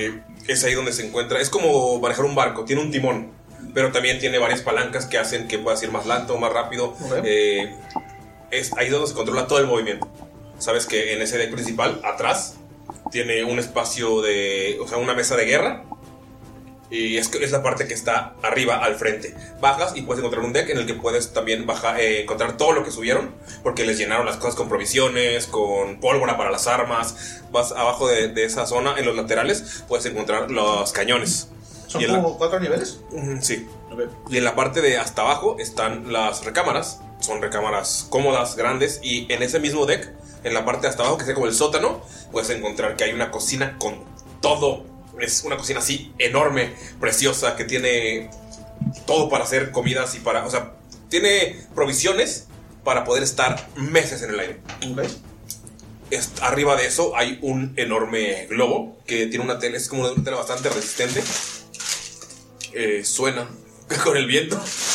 es ahí donde se encuentra. Es como manejar un barco, tiene un timón, pero también tiene varias palancas que hacen que puedas ir más lento, más rápido. Okay. Eh, es ahí donde se controla todo el movimiento. Sabes que en ese deck principal, atrás, tiene un espacio de, o sea, una mesa de guerra. Y es, es la parte que está arriba, al frente. Bajas y puedes encontrar un deck en el que puedes también bajar, eh, encontrar todo lo que subieron, porque les llenaron las cosas con provisiones, con pólvora para las armas. Vas abajo de, de esa zona, en los laterales, puedes encontrar los cañones. ¿Son como la, cuatro niveles? Sí. Okay. Y en la parte de hasta abajo están las recámaras. Son recámaras cómodas, grandes. Y en ese mismo deck, en la parte de hasta abajo, que sea como el sótano, puedes encontrar que hay una cocina con todo. Es una cocina así enorme, preciosa, que tiene todo para hacer comidas y para... O sea, tiene provisiones para poder estar meses en el aire. Okay. Es, arriba de eso hay un enorme globo que tiene una tela, es como una tela bastante resistente. Eh, suena con el viento.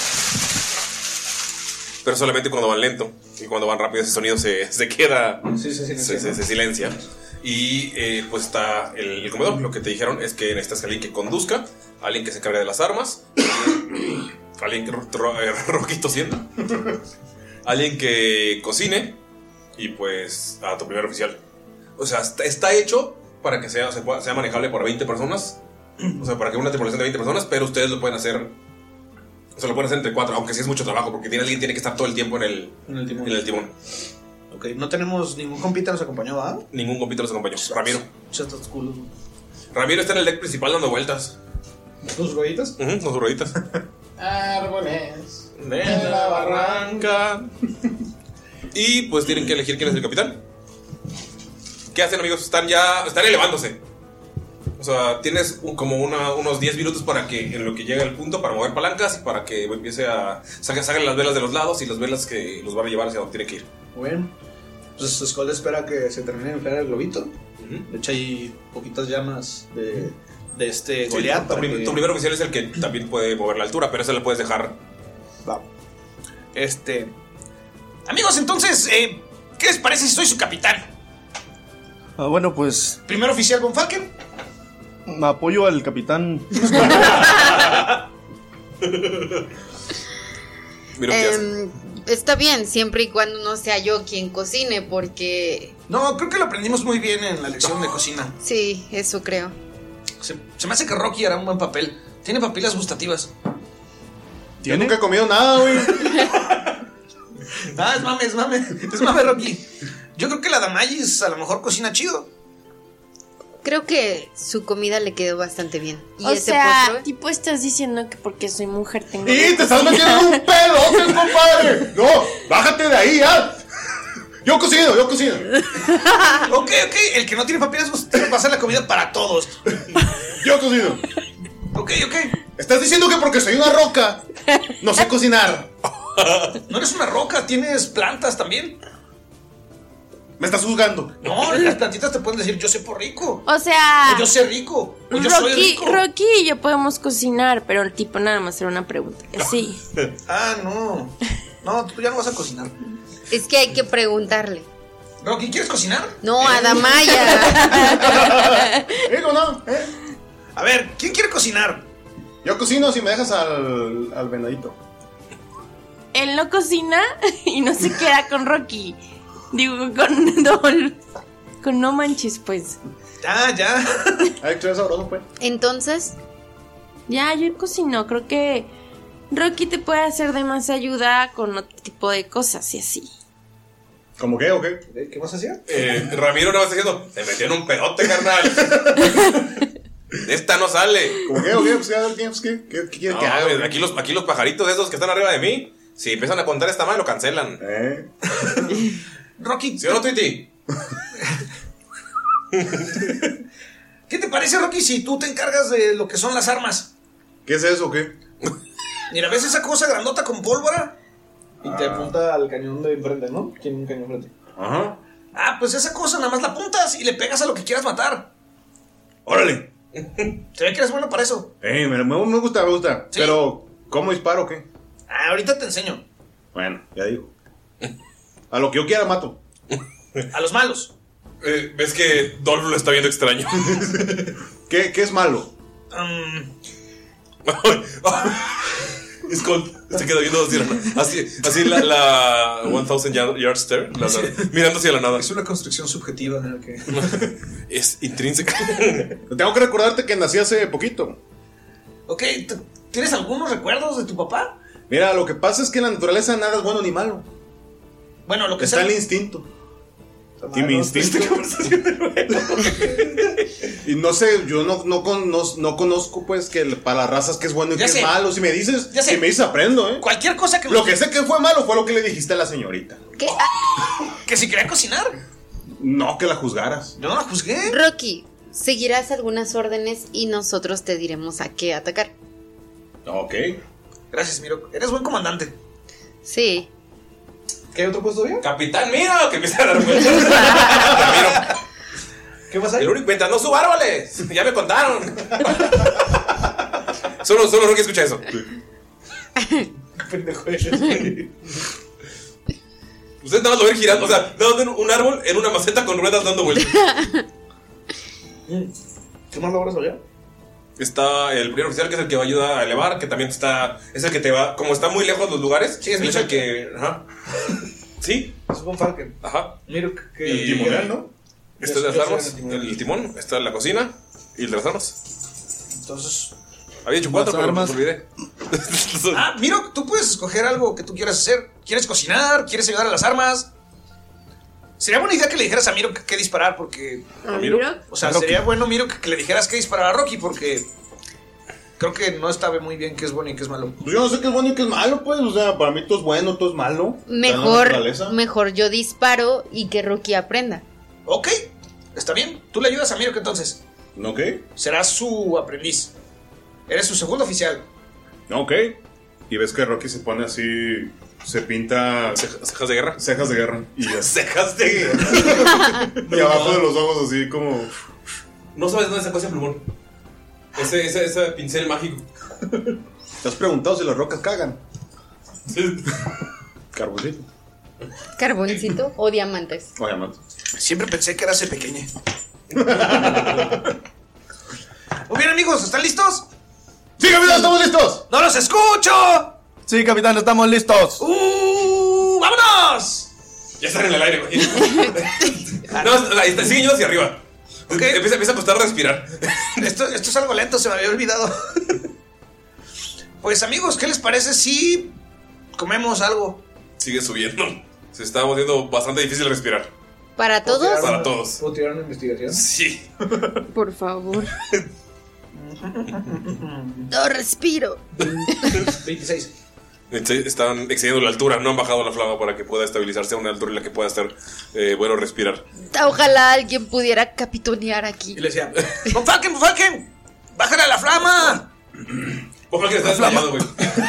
Pero solamente cuando van lento. Y cuando van rápido ese sonido se, se queda... Sí, se silencia. Se, se, se silencia. Y eh, pues está el, el comedor. Lo que te dijeron es que necesitas alguien que conduzca, alguien que se encargue de las armas, alguien que ro, ro, eh, Rocky tosiendo, alguien que cocine y pues a tu primer oficial. O sea, está, está hecho para que sea, sea, sea manejable por veinte personas. O sea, para que una tripulación de veinte personas, pero ustedes lo pueden hacer. O sea, lo pueden hacer entre cuatro, aunque sí es mucho trabajo, porque tiene, alguien tiene que estar todo el tiempo en el, en el timón. En el timón. Ok, no tenemos ningún compita nos acompañó, ¿ah? Ningún compita nos acompañó. Ramiro. Chatas culo. Ramiro está en el deck principal dando vueltas. ¿Con sus rueditas? Uh -huh, con sus rueditas. Árboles de la barranca. Y pues tienen que elegir quién es el capitán. ¿Qué hacen, amigos? Están ya. Están elevándose. O sea, tienes un, como una, unos diez minutos para que, en lo que llega el punto, para mover palancas y para que empiece a. Salgan las velas de los lados y las velas que los van a llevar hacia donde tiene que ir. Bueno, pues Skull espera que se termine de inflar el globito. Uh-huh. De hecho, hay poquitas llamas de, de este sí, Goliath. Tu, que... tu primer oficial es el que también puede mover la altura, pero ese lo puedes dejar. Va. Este. Amigos, entonces, eh, ¿qué les parece si soy su capitán? Ah, bueno, pues. Primer oficial Von Falken. Apoyo al capitán. Mira qué hace. Está bien, siempre y cuando no sea yo quien cocine, porque... No, creo que lo aprendimos muy bien en la lección de cocina. Sí, eso creo. Se, se me hace que Rocky hará un buen papel. Tiene papilas gustativas. Yo nunca he comido nada, güey. Ah, es mame, es mame. Es mame, Rocky. Yo creo que la Damayis a lo mejor cocina chido. Creo que su comida le quedó bastante bien. ¿Y o ese sea, postre? Tipo estás diciendo que porque soy mujer tengo... ¡Y te estás metiendo en un pedo, compadre! ¡No! ¡Bájate de ahí, ya! Yo cocino, yo cocino. Ok, ok, el que no tiene papilas va a hacer la comida para todos. Yo cocino. Ok, ok. Estás diciendo que porque soy una roca no sé cocinar. No eres una roca, tienes plantas también. ¿Me estás juzgando? No, las plantitas te pueden decir yo sé por rico. O sea... O yo sé rico. O yo Rocky, soy rico. Rocky y yo podemos cocinar, pero el tipo nada más era una pregunta. Sí. Ah, no. No, tú ya no vas a cocinar. Es que hay que preguntarle. Rocky, ¿quieres cocinar? No, eh. a Damaya. Digo, no, ¿eh? A ver, ¿quién quiere cocinar? Yo cocino si me dejas al, al venadito. Él no cocina y no se queda con Rocky. Digo, con Dol. Con no manches, pues. Ya, ya. Ay, tú eres sabroso, pues. Entonces. Ya, yo cocino. Creo que Rocky te puede hacer de más ayuda con otro tipo de cosas y así. ¿Cómo qué o qué? ¿Qué vas a hacer? Eh, Ramiro no va diciendo, te metió en un pedote, carnal. Esta no sale. ¿Cómo qué o qué? Pues, ¿qué, qué, qué quieres no, que haga? Aquí los, aquí los pajaritos esos que están arriba de mí, si empiezan a contar esta madre, lo cancelan. ¿Eh? Rocky. ¿Sí o no, Twitty? ¿Qué te parece, Rocky, si tú te encargas de lo que son las armas? ¿Qué es eso o qué? Mira, ¿ves esa cosa grandota con pólvora? Y te apunta al cañón de enfrente, ¿no? Tiene un cañón enfrente. Ajá. Ah, pues esa cosa nada más la apuntas y le pegas a lo que quieras matar. ¡Órale! Se ve que eres bueno para eso. Eh, me, me gusta, me gusta. ¿Sí? Pero, ¿cómo disparo o qué? Ah, ahorita te enseño. Bueno, ya digo. A lo que yo quiera mato. A los malos. Eh, ¿Ves que Dolph lo está viendo extraño? ¿Qué ¿Qué, qué es malo? Um, Skull se quedó viendo así, así, así la, la one thousand yard, yard stare, la, la, mirando hacia la nada. Es una construcción subjetiva en la que es intrínseca. Tengo que recordarte que nací hace poquito. Ok, ¿tienes algunos recuerdos de tu papá? Mira, lo que pasa es que en la naturaleza nada es bueno ni malo. Bueno, lo que está sea. el instinto. Y mi instinto. Y no sé, yo no, no, con, no, no conozco pues que para las razas que es bueno y Ya que sé. es malo. Si me dices, Ya sé. si me dices aprendo, ¿eh? Cualquier cosa que... Lo que sé que fue malo fue lo que le dijiste a la señorita. ¿Qué? Ah, Que si quería cocinar. No que la juzgaras. Yo no la juzgué. Rocky, seguirás algunas órdenes y nosotros te diremos a qué atacar. Ok. Gracias, Miro. Eres buen comandante. Sí. ¿Qué hay otro puesto bien? Capitán Miro, que empieza a dar vueltas. ¿Qué pasa ahí? El único mientras no suba árboles. Ya me contaron. Solo, solo Rocky escucha eso. Pendejo eres. Ustedes nada más lo ven girando. O sea, nada más ven un árbol en una maceta con ruedas dando vueltas. ¿Qué más logras allá? Está el primer oficial, que es el que va a ayudar a elevar, que también está. Es el que te va. Como está muy lejos los lugares, Sí, es él mi es el cheque. que. Ajá. Sí, Es un Falcon. ajá. Miro que. Y El timonel, ¿no? Está el de las Yo- yo armas, soy el timón. el timón, está la cocina y el de las armas. Entonces... Había hecho cuatro, Las pero me armas. olvidé. Ah, Miro, tú puedes escoger algo que tú quieras hacer. ¿Quieres cocinar? ¿Quieres ayudar a las armas? Sería buena idea que le dijeras a Miro qué disparar porque... ¿A Miro? O sea, Rocky. sería bueno, Miro, que, que le dijeras qué disparar a Rocky porque... Creo que no sabe muy bien qué es bueno y qué es malo. Pues yo no sé qué es bueno y qué es malo, pues. O sea, para mí todo es bueno, todo es malo. Está en la Mejor, naturaleza. mejor yo disparo y que Rocky aprenda. Ok, está bien. Tú le ayudas a Miro que entonces Ok. serás su aprendiz. Eres su segundo oficial. Ok. Y ves que Rocky se pone así. Se pinta Ceja- Cejas de guerra. cejas de guerra. Y, ya- Cejas de guerra. y abajo de los ojos así como. No sabes dónde sacó ese plumón. Ese, ese, ese pincel mágico. ¿Te has preguntado si las rocas cagan? Carboncito. ¿Carboncito o diamantes? O diamante. Siempre pensé que era ese pequeño. Muy bien, amigos, ¿están listos? ¡Sí, capitán, estamos listos! ¡No los escucho! Sí, capitán, estamos listos. ¡Uh! ¡Vámonos! Ya están en el aire, güey. No, ahí está, siguen yendo hacia arriba. Ok. Empieza, empieza a costar respirar. Esto, esto es algo lento, se me había olvidado. Pues amigos, ¿qué les parece si comemos algo? Sigue subiendo. Se está volviendo bastante difícil respirar. ¿Para todos? ¿Puedo tirar Para una- todos. ¿Puedo tirar una investigación? Sí. Por favor. No respiro. veintiséis. Están excediendo la altura, no han bajado la flama para que pueda estabilizarse a una altura en la que pueda estar eh, bueno respirar. Ojalá alguien pudiera capitonear aquí. Y le decía, ¡Von Falken, Von Falken! ¡Bájale a la flama! Ojalá que estás desmayado, güey.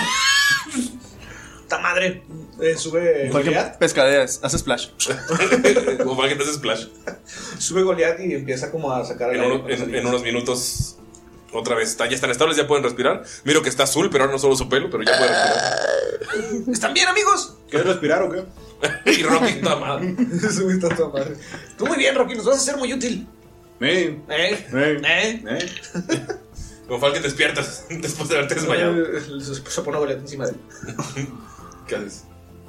¡Ta madre! Eh, sube Cualquier Goliath. pescaderas, hace splash. Ojalá que te haces splash. Sube Goliath y empieza como a sacar En, el aire uno- para en- salir. en unos minutos, otra vez, están, ya están estables, ya pueden respirar. Miro que está azul, pero ahora no solo su pelo, pero ya puede respirar. ¿Están bien, amigos? ¿Quieres respirar o qué? Y Rocky está mal. Sube está toda madre. Tú muy bien, Rocky, nos vas a hacer muy útil. Eh, ¿Eh? eh, ¿Eh? eh. Con Falken despiertas después de haberte desmayado. Eh, Se pone Goliath encima de él. ¿Qué haces?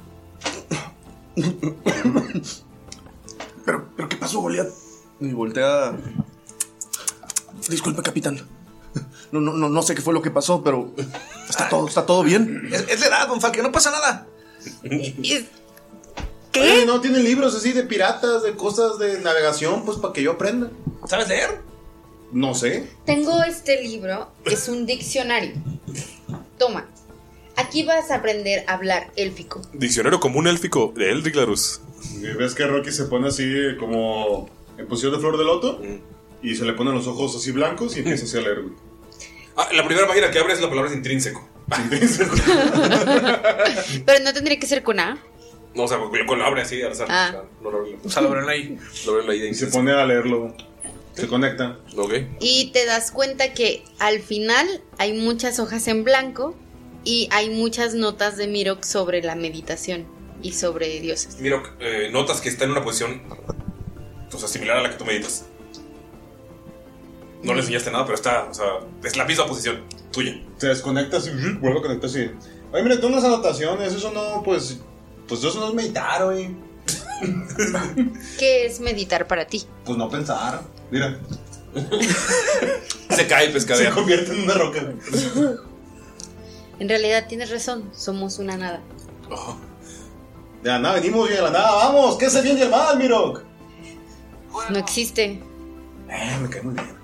Pero, pero ¿qué pasó, Goliath? Y voltea. Disculpe, capitán. No, no, no, no sé qué fue lo que pasó, pero está todo, está todo bien. Es, es la edad, Von Falken, no pasa nada. ¿Qué? Oye, no tienen libros así de piratas, de cosas de navegación, pues para que yo aprenda. ¿Sabes leer? No sé. Tengo este libro, es un diccionario. Toma. Aquí vas a aprender a hablar élfico. Diccionario común élfico de Eldrick Larus. Y ves que Rocky se pone así como en posición de flor de loto y se le ponen los ojos así blancos y empieza así a leer, güey. Ah, la primera página que abre es la palabra intrínseco. Pero no tendría que ser con A. No, o sea, con lo abre así al azar. Ah. O sea, no lo abre. O sea, lo verán ahí. Lo abre ahí de Y se intrínseco. pone a leerlo. Se conecta. Ok. Y te das cuenta que al final hay muchas hojas en blanco y hay muchas notas de Mirok sobre la meditación y sobre dioses. Miro, eh, notas que está en una posición, o sea, similar a la que tú meditas. No le enseñaste nada, pero está, o sea, es la misma posición tuya. Se desconecta así, vuelve a conectar así. Oye, mira, tú unas anotaciones, eso no, pues, pues eso no es meditar, güey. ¿Qué es meditar para ti? Pues no pensar, mira. Se cae el pescadero. Se convierte en una roca. En realidad tienes razón, somos una nada. Oh. De la nada venimos y de la nada vamos. ¿Qué es el bien y el mal, Mirok? No existe. Eh, me cae muy bien.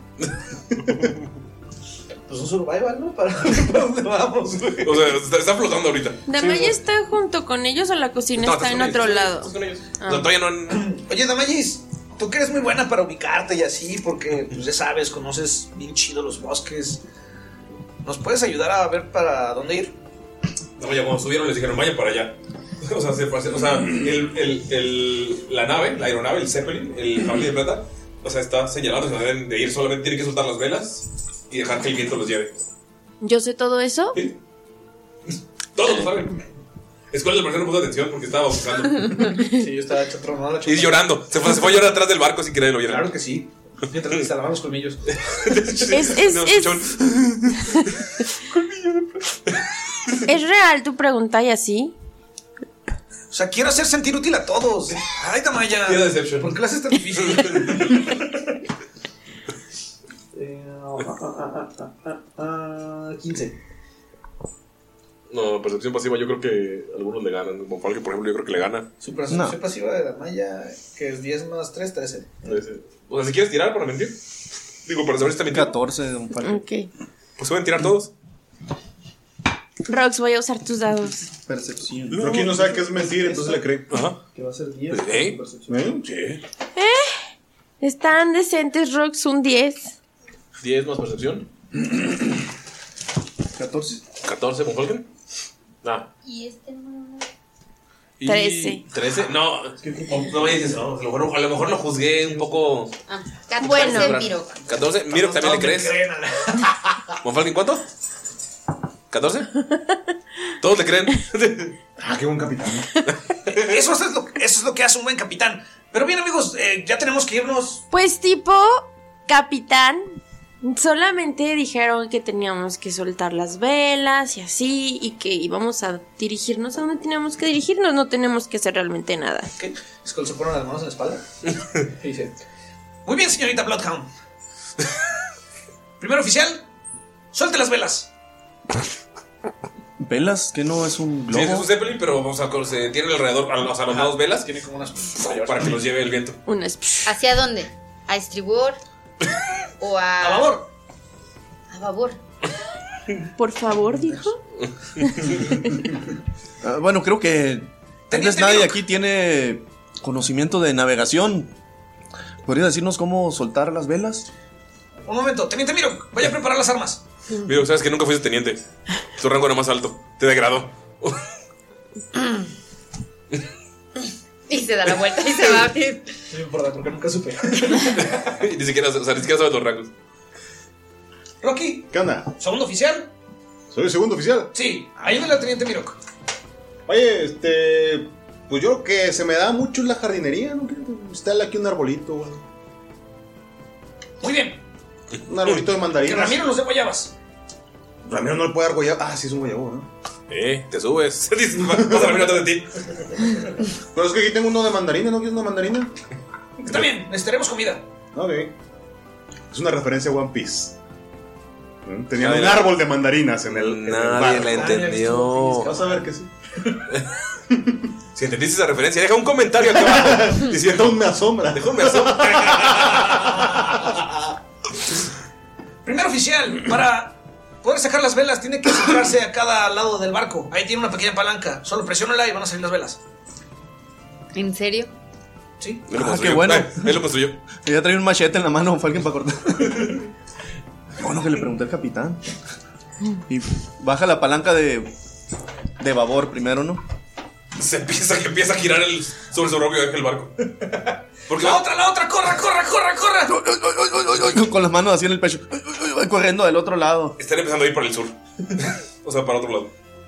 Pues un survival, ¿no? ¿Para, para dónde vamos, güey? O sea, está, está flotando ahorita. ¿Damaya Sí, está junto con ellos o la cocina No, está estás en con otro ellos, lado? estás con ellos. Ah. No, todavía no han- Oye, Damayis, tú que eres muy buena para ubicarte y así, porque pues ya sabes, conoces bien chido los bosques. ¿Nos puedes ayudar a ver para dónde ir? No, ya cuando subieron les dijeron, vayan para allá. O sea, se, o sea el, el, el, la nave, la aeronave, el Zeppelin, el jabalí de plata, o sea, está señalando que deben de ir, solamente tienen que soltar las velas y dejar que el viento los lleve. ¿Yo sé todo eso? Sí. Todos lo saben. Escuela del parecer no puso atención porque estaba buscando. Sí, yo estaba hecho tronado. Y llorando. Se fue, se fue a llorar atrás del barco sin querer lo vieron. Claro que sí. Mientras instalaban los colmillos. Es, es, No, es, chon. ¿Es real tu pregunta y así? O sea, quiero hacer sentir útil a todos. Ay, Damaya. Tira Deception. ¿Por qué lo haces tan difícil? Eh, ah, ah, ah, ah, ah, quince. No, percepción pasiva yo creo que algunos le ganan. Como Falke, por ejemplo, yo creo que le gana. Su percepción pasiva de Damaya, que es diez más tres, trece. O sea, si quieres tirar para mentir. Digo, para saber si está mintiendo. catorce de un Falke. Ok. Pues pueden tirar todos. Rox, voy a usar tus dados. Percepción. Pero aquí no sabe qué es mentir, entonces le cree. Ajá. Que va a ser diez. ¿Eh? Percepción. ¿Eh? Sí. Están decentes, Rox, un diez. diez más percepción. catorce. catorce con Falken. Ah. ¿Y este número? Y trece. ¿trece? No, no me dices, no, a lo mejor, a lo mejor lo juzgué un poco. Ah, catorce, Bueno. Miro. catorce, Miro que también le crees. ¿Monfalken cuánto? ¿catorce? Todos le creen. Ah, qué buen capitán. Eso es lo, eso es lo que hace un buen capitán. Pero bien, amigos, eh, ya tenemos que irnos. Pues tipo, capitán, solamente dijeron que teníamos que soltar las velas y así, y que íbamos a dirigirnos a donde teníamos que dirigirnos, no tenemos que hacer realmente nada. ¿Qué? Skull se pone las manos en la espalda. Y dice: Muy bien, señorita Bloodhound. Primer oficial, suelte las velas. ¿Velas? ¿Que no es un Sí, es globo? un Zeppelin, pero o sea, se tiene alrededor, o sea, a los lados velas. Tiene como unas para que los lleve el viento. Unas... ¿Hacia dónde? ¿A estribor? ¿O a...? A favor. A babor. Por favor, dijo. Ah, bueno, creo que tal vez Teniente nadie Mirok. aquí tiene conocimiento de navegación. ¿Podría decirnos cómo soltar las velas? Un momento, teniente Miro, vaya a preparar las armas. Miro, sabes que nunca fuiste teniente. Tu rango era más alto. Te degradó. Y se da la vuelta y se va a abrir. No me importa porque nunca supe. Y ni siquiera, o sea, ni siquiera sabes los rangos. Rocky, ¿Qué onda? segundo oficial. ¿Soy el segundo oficial? Sí, ayúdale al teniente Mirok. Oye, este... Pues yo creo que se me da mucho la jardinería, ¿no? Está aquí un arbolito, güey. Muy bien, Un arbolito de que mandarinas. Ramiro nos dé guayabas. Ramiro no le puede dar guayabo. Ah, sí, es un guayabo, ¿no? Eh, te subes. Dices, vas a mirar atrás de ti. Pero es que aquí tengo uno de mandarina, ¿no quieres una mandarina? Está bien, necesitaremos comida. Ok. Es una referencia a One Piece. ¿Mm? Tenían Nadie un la- árbol de mandarinas en el, en el Nadie barco. la entendió. Vas a ver que sí. Si entendiste esa referencia, deja un comentario acá abajo diciendo Aún me asombra. deja un me asombra. Primer oficial, para poder sacar las velas tiene que acercarse a cada lado del barco. Ahí tiene una pequeña palanca. Solo presiónala y van a salir las velas. ¿En serio? ¿Sí? Él lo Ah, construyó. qué bueno. Eh, Él lo construyó. Ya traía un machete en la mano, fue alguien para cortar. Bueno, que le pregunté al capitán. Y baja la palanca de, de babor primero, ¿no? Se empieza, empieza a girar el, sobre su propio eje el barco. Porque La otra, la otra, corra, corra, corra, corra. Con las manos así en el pecho. Va corriendo del otro lado. están empezando a ir para el sur. O sea, para otro lado.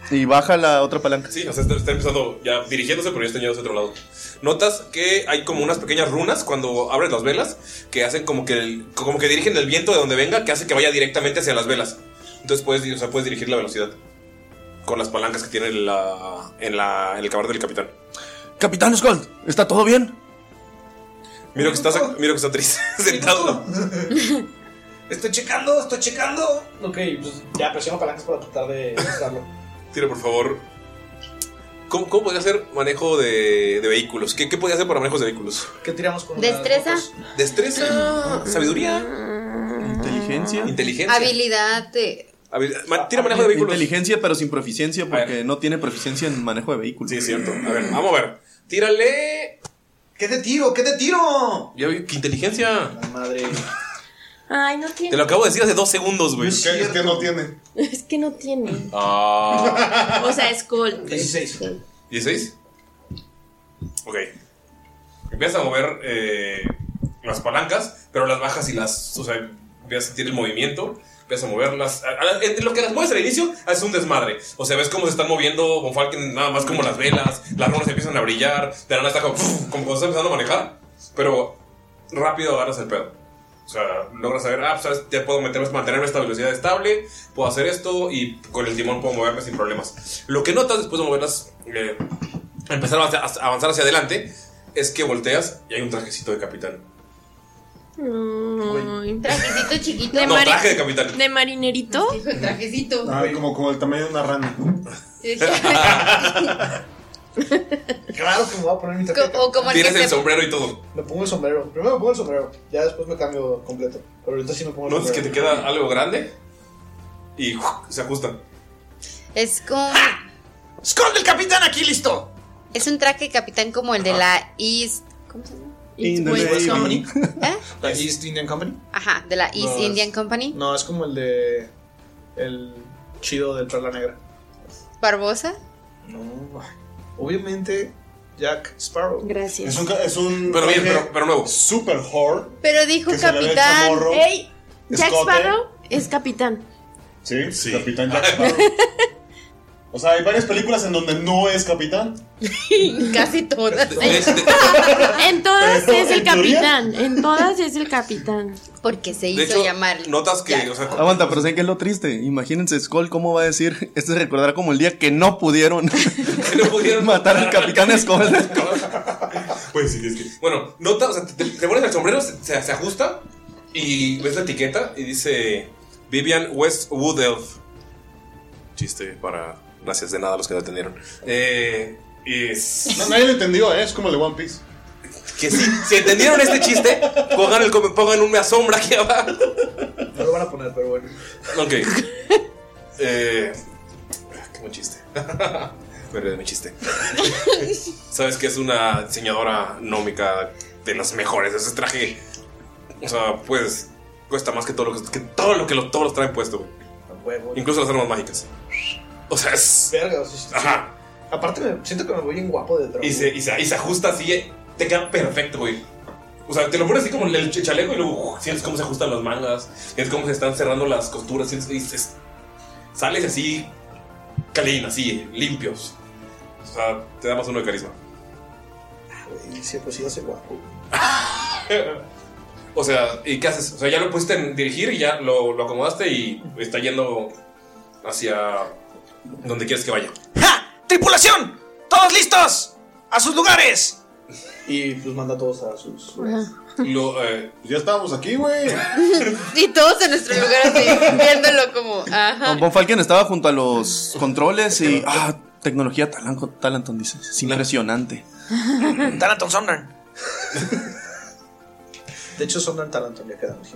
Y baja la otra palanca. Sí, o sea, está, está empezando ya dirigiéndose, pero ya está yendo hacia otro lado. Notas que hay como unas pequeñas runas cuando abres las velas que hacen como que el- como que dirigen el viento de donde venga, que hace que vaya directamente hacia las velas. Entonces puedes, o sea, puedes dirigir la velocidad con las palancas que tiene en, la, en, la, en el caballo del capitán. Capitán Skull, ¿está todo bien? Miro que está, miro que está triste, sentado. Estoy checando, estoy checando. Ok, pues ya presiono palancas para tratar de usarlo. Tira, por favor. ¿Cómo, cómo podría ser manejo de, de vehículos? ¿Qué, ¿Qué podría hacer para manejos de vehículos? ¿Qué tiramos con Destreza, Destreza, sabiduría, Inteligencia. inteligencia. habilidad de... Habil- ma- Tira manejo de vehículos. Inteligencia, pero sin proficiencia, porque no tiene proficiencia en manejo de vehículos. Sí, es cierto. A ver, vamos a ver. Tírale. ¿Qué te tiro? ¿Qué te tiro? Ya vi, ¿qué inteligencia? La madre. Ay, no tiene. Te lo acabo de decir hace dos segundos, güey. Es que, es que no tiene. Es que no tiene. Ah. O sea, Skull. dieciséis. ¿dieciséis? Ok. Empiezas a mover eh, las palancas, pero las bajas y las. O sea, empiezas a sentir el movimiento. Empiezas a moverlas. A- a- En lo que las mueves al inicio, haces un desmadre. O sea, ves cómo se están moviendo Von Falken, nada más como las velas. Las runas empiezan a brillar. De la nada está como. ¡puf! Como cuando estás empezando a manejar. Pero rápido agarras el pedo. O sea, logras saber, ah, pues ¿sabes? Ya puedo meterme, mantenerme esta velocidad estable. Puedo hacer esto y con el timón puedo moverme sin problemas. Lo que notas después de moverlas, eh, empezar a avanzar, a avanzar hacia adelante, es que volteas y hay un trajecito de capitán. Ay. Trajecito chiquito. De No, mari- traje de capitán. ¿De marinerito? Dijo el trajecito. Ah, como, como el tamaño de una rana. Claro que me voy a poner mi Co- tarjeta. o como el que Tienes el se... sombrero y todo. Me pongo el sombrero. Primero me pongo el sombrero. Ya después me cambio completo. Pero ahorita sí me pongo el Notas que sombrero. te queda algo grande y ¡uf! Se ajusta. Es como... ¡Skull del capitán aquí, listo! Es un traje capitán como el de la East... ¿Cómo se llama? In the West Navy. Company. ¿Eh? ¿La East Indian Company? Ajá, de la East No, es- Indian Company. No, es como el de. El chido del Perla Negra. Barbosa. No, obviamente Jack Sparrow. Gracias. Es un, ca- es un Pero bien, traje pero, pero nuevo. super whore. Pero dijo Que se le ve el capitán. chamorro. ¡Ey! Jack Escote. Sparrow es capitán. Sí, Sí. Capitán Jack Sparrow. O sea, hay varias películas en donde no es capitán. Casi todas. De- de- En todas Pero, es el ¿en teoría? capitán. En todas es el capitán. Porque se de hizo hecho, llamar. notas que, Jack. o sea, Aguanta, pero ¿saben qué es lo triste? Imagínense, Skull, ¿cómo va a decir? Este se recordará como el día que no pudieron que no pudieron matar al capitán Skull. Pues sí, es que. Bueno, nota, o sea, te, te pones el sombrero, se, se- se ajusta y ves la etiqueta y dice Vivian Westwood Elf. Chiste para. Gracias de nada a los que no entendieron. Eh, y es- No, nadie lo entendió, ¿eh? Es como el de One Piece. que si, si entendieron este chiste, pongan, el, com- pongan un me asombra aquí abajo. No lo van a poner, pero bueno. Ok. Eh, qué buen chiste. Me reí de mi chiste. Sabes que es una diseñadora nómica de las mejores. Ese traje, o sea, pues cuesta más que todo lo que, que todo lo que lo- todos los traen puesto, güey. A huevo. Incluso las armas mágicas. O sea, es. Verga, o sea, sí, sí. Ajá. Aparte, me, siento que me voy bien guapo de Y se, y, se, y se ajusta así, te queda perfecto, güey. O sea, te lo pones así como el ch- chaleco y luego uh, sientes cómo se ajustan las mangas, sientes cómo se están cerrando las costuras, sientes, y es- sales así, clean, así, limpios. O sea, te da más uno de carisma. Güey, sí, pues sí, ya soy guapo. O sea, ¿y qué haces? O sea, ya lo pusiste en dirigir y ya lo, lo acomodaste y está yendo hacia donde quieres que vaya. ¡Ja! ¡Tripulación! ¡Todos listos! ¡A sus lugares! Y pues manda a todos a sus. Lo, eh, Pues ya estábamos aquí, güey. Y todos en nuestro lugar así, viéndolo como. Ajá. Von Falken estaba junto a los controles y. Ah, tecnología Talanco- Talanton, dice. Es impresionante. Talanton Sondern. De hecho, son tan Talanton, ya quedamos.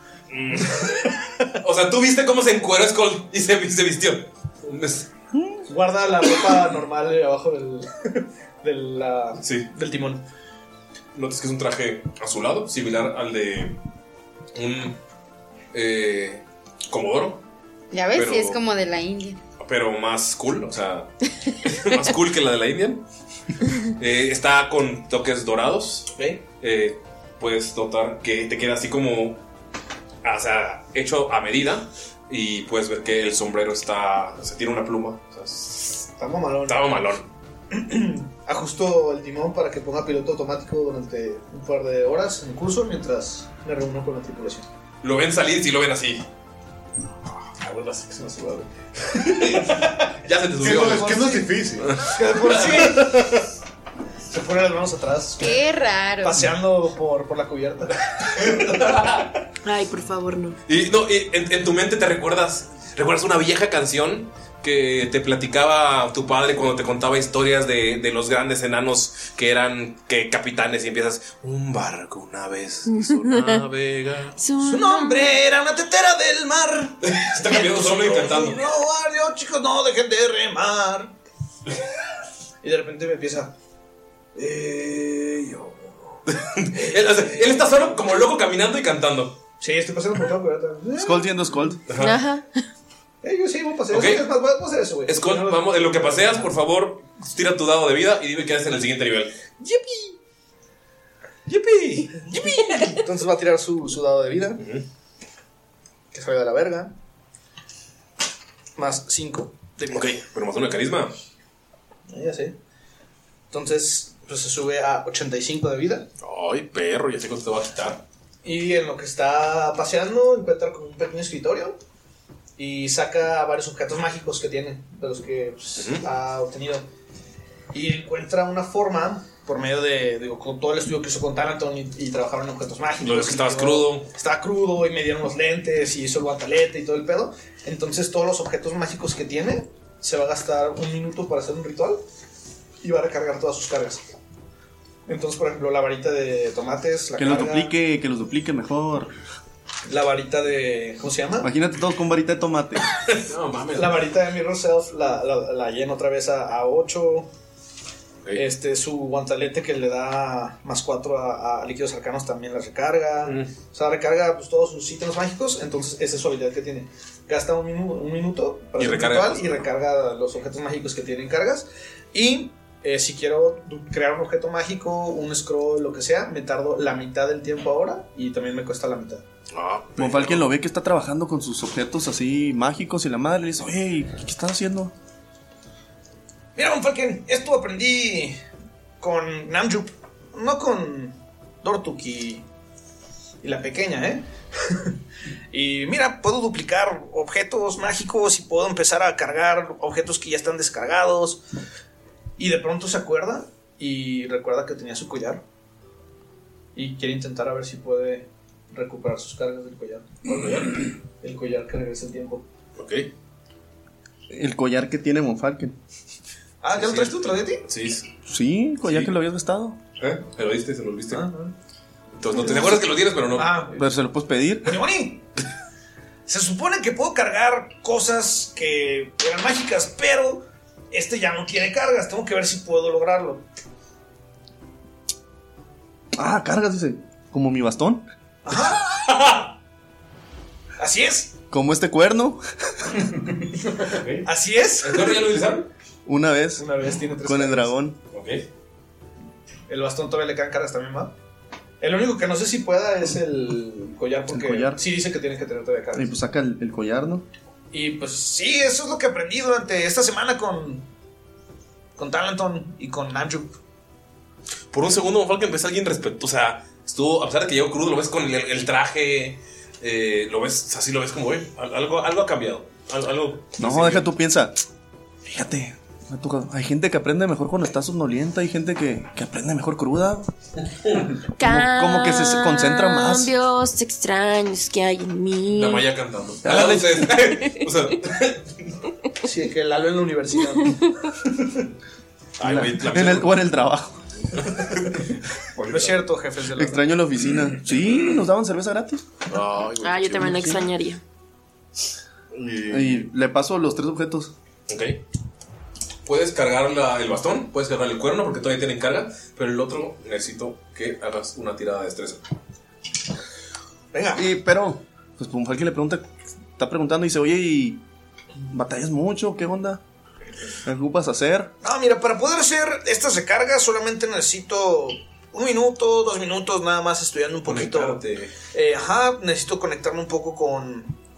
o sea, tú viste cómo se encueró Skull y se, se vistió. Es- Guarda la ropa normal eh, abajo del. del, la- Sí. del timón. Notas que es un traje azulado, similar al de un eh, comodoro, Ya ves, Pero- sí es como de la India. pero más cool, o sea, más cool que la de la Indian. Eh, está con toques dorados. ¿Ok? Eh, puedes notar que te queda así como, o sea, hecho a medida, Y puedes ver que el sombrero está. Se tiene una pluma. O sea, está mamalón. Está mamalón. Ajusto el timón para que ponga piloto automático durante un par de horas en el curso mientras me reúno con la tripulación. Lo ven salir y lo ven así. Ah, bueno, así que se me suba, güey. Ya se te subió. Es que no es difícil. Que de por sí se pone las manos atrás. Qué raro. Paseando por, por la cubierta. Ay, por favor, no. Y no, y en, en tu mente te recuerdas. ¿Recuerdas una vieja canción que te platicaba tu padre cuando te contaba historias de, de los grandes enanos que eran que capitanes y empiezas? Un barco una vez hizo navegar. Su nombre era una tetera del mar. Está cambiando solo y cantando. No, adiós, chicos, no dejen de remar. Y de repente me empieza. Eh, yo. él, o sea, él está solo como loco caminando y cantando. Sí, estoy pasando por todo. Skull siendo Skull. Ajá. Ajá. Eh, yo sí, voy a pasar Ok. eso. Es más, voy a hacer eso, güey. Skull, vamos, en lo que paseas, por favor, tira tu dado de vida y dime qué haces en el siguiente nivel. ¡Yipi! ¡Yipi! ¡Yipi! Entonces va a tirar su, su dado de vida. Uh-huh. Que salga de la verga. Más cinco de vida. Ok, pero más uno de carisma. Eh, ya sé. Entonces, pues se sube a ochenta y cinco de vida. Ay, perro, ya sé cuánto te va a quitar. Y en lo que está paseando, encuentra como un pequeño escritorio. Y saca varios objetos mágicos que tiene, de los que pues, uh-huh. ha obtenido. Y encuentra una forma, por medio de, digo, con todo el estudio que hizo con Talanton y, y trabajaron en objetos mágicos. Lo que estabas crudo. Estaba crudo y me dieron los lentes y hizo el guantalete y todo el pedo. Entonces todos los objetos mágicos que tiene, se va a gastar un minuto para hacer un ritual y va a recargar todas sus cargas. Entonces, por ejemplo, la varita de tomates, la Que carga, los duplique, que los duplique mejor. la varita de... ¿cómo se llama? Imagínate todos con varita de tomate. No mames. La varita de Mirror Self la, la, la llena otra vez a, a ocho. Okay. Este, su guantalete que le da más cuatro a, a líquidos arcanos también la recarga. Mm. O sea, recarga pues, todos sus ítems mágicos. Entonces, esa es su habilidad que tiene. Gasta un, minu un minuto para y hacer recarga, ritual y recarga los objetos mágicos que tienen cargas. Y eh, si quiero crear un objeto mágico, un scroll, lo que sea, me tardo la mitad del tiempo ahora y también me cuesta la mitad. Ah, Von Falken lo ve que está trabajando con sus objetos así mágicos y la madre le dice, oye, ¿qué estás haciendo? Mira, Von Falken, esto aprendí con Namjoon, no con Dortuk y, y la pequeña, ¿eh? Y mira, puedo duplicar objetos mágicos y puedo empezar a cargar objetos que ya están descargados. Y de pronto se acuerda y recuerda que tenía su collar y quiere intentar a ver si puede recuperar sus cargas del collar. ¿El collar? El collar que regresa el tiempo. Ok. El collar que tiene Von Falken. Ah, ¿ya lo traes tú, otra de ti? Sí. Sí, collar sí. Que lo habías gastado. ¿Eh? ¿Me lo diste? ¿Se lo viste? Ah, no. Entonces, no te acuerdas que lo tienes, pero no. Ah, pero se lo puedes pedir. Pero Bonnie, se supone que puedo cargar cosas que eran mágicas, pero este ya no tiene cargas. Tengo que ver si puedo lograrlo. Ah, cargas, dice. Como mi bastón. Ajá. Así es. Como este cuerno. Okay. Así es. ¿El cuerno ya lo utilizaron? Una vez. Una vez tiene tres con cargas. El dragón. Ok. El bastón todavía le quedan cargas también, ¿va? El único que no sé si pueda es el collar, porque el collar. Sí dice que tiene que tener todavía cargas. Y pues saca el, el collar, ¿no? Y pues sí, eso es lo que aprendí durante esta semana con con Talanton y con Namjoon. Por un segundo, Von Falken ves a alguien respetuoso. O sea, estuvo, a pesar de que llegó crudo, lo ves con el, el traje. Eh, lo ves, así lo ves como, eh, algo, algo ha cambiado. Algo, algo no, sí, deja tú, piensa. Fíjate, hay gente que aprende mejor cuando está somnolienta. Hay gente que, que aprende mejor cruda. Como, como que se concentra más. Cambios extraños que hay en mí. La Maya cantando. Ah, o sea, sí, que el halo en la universidad. Ay, la, wey, la en el, o en el trabajo. No es cierto, jefes de la... Extraño la oficina. Sí, nos daban cerveza gratis. Ay, wey, ah, yo también lo extrañaría. Y... y le paso los tres objetos. Ok. Puedes cargar la, el bastón, puedes cargar el cuerno porque todavía tienen carga, pero el otro necesito que hagas una tirada de destreza. Venga. Y, pero, pues Von Falken le pregunta, está preguntando y dice, oye, ¿y batallas mucho? ¿Qué onda? ¿Qué ocupas hacer? No, mira, para poder hacer estas recargas solamente necesito un minuto, dos minutos nada más estudiando un poquito. Eh, ajá, necesito conectarme un poco con,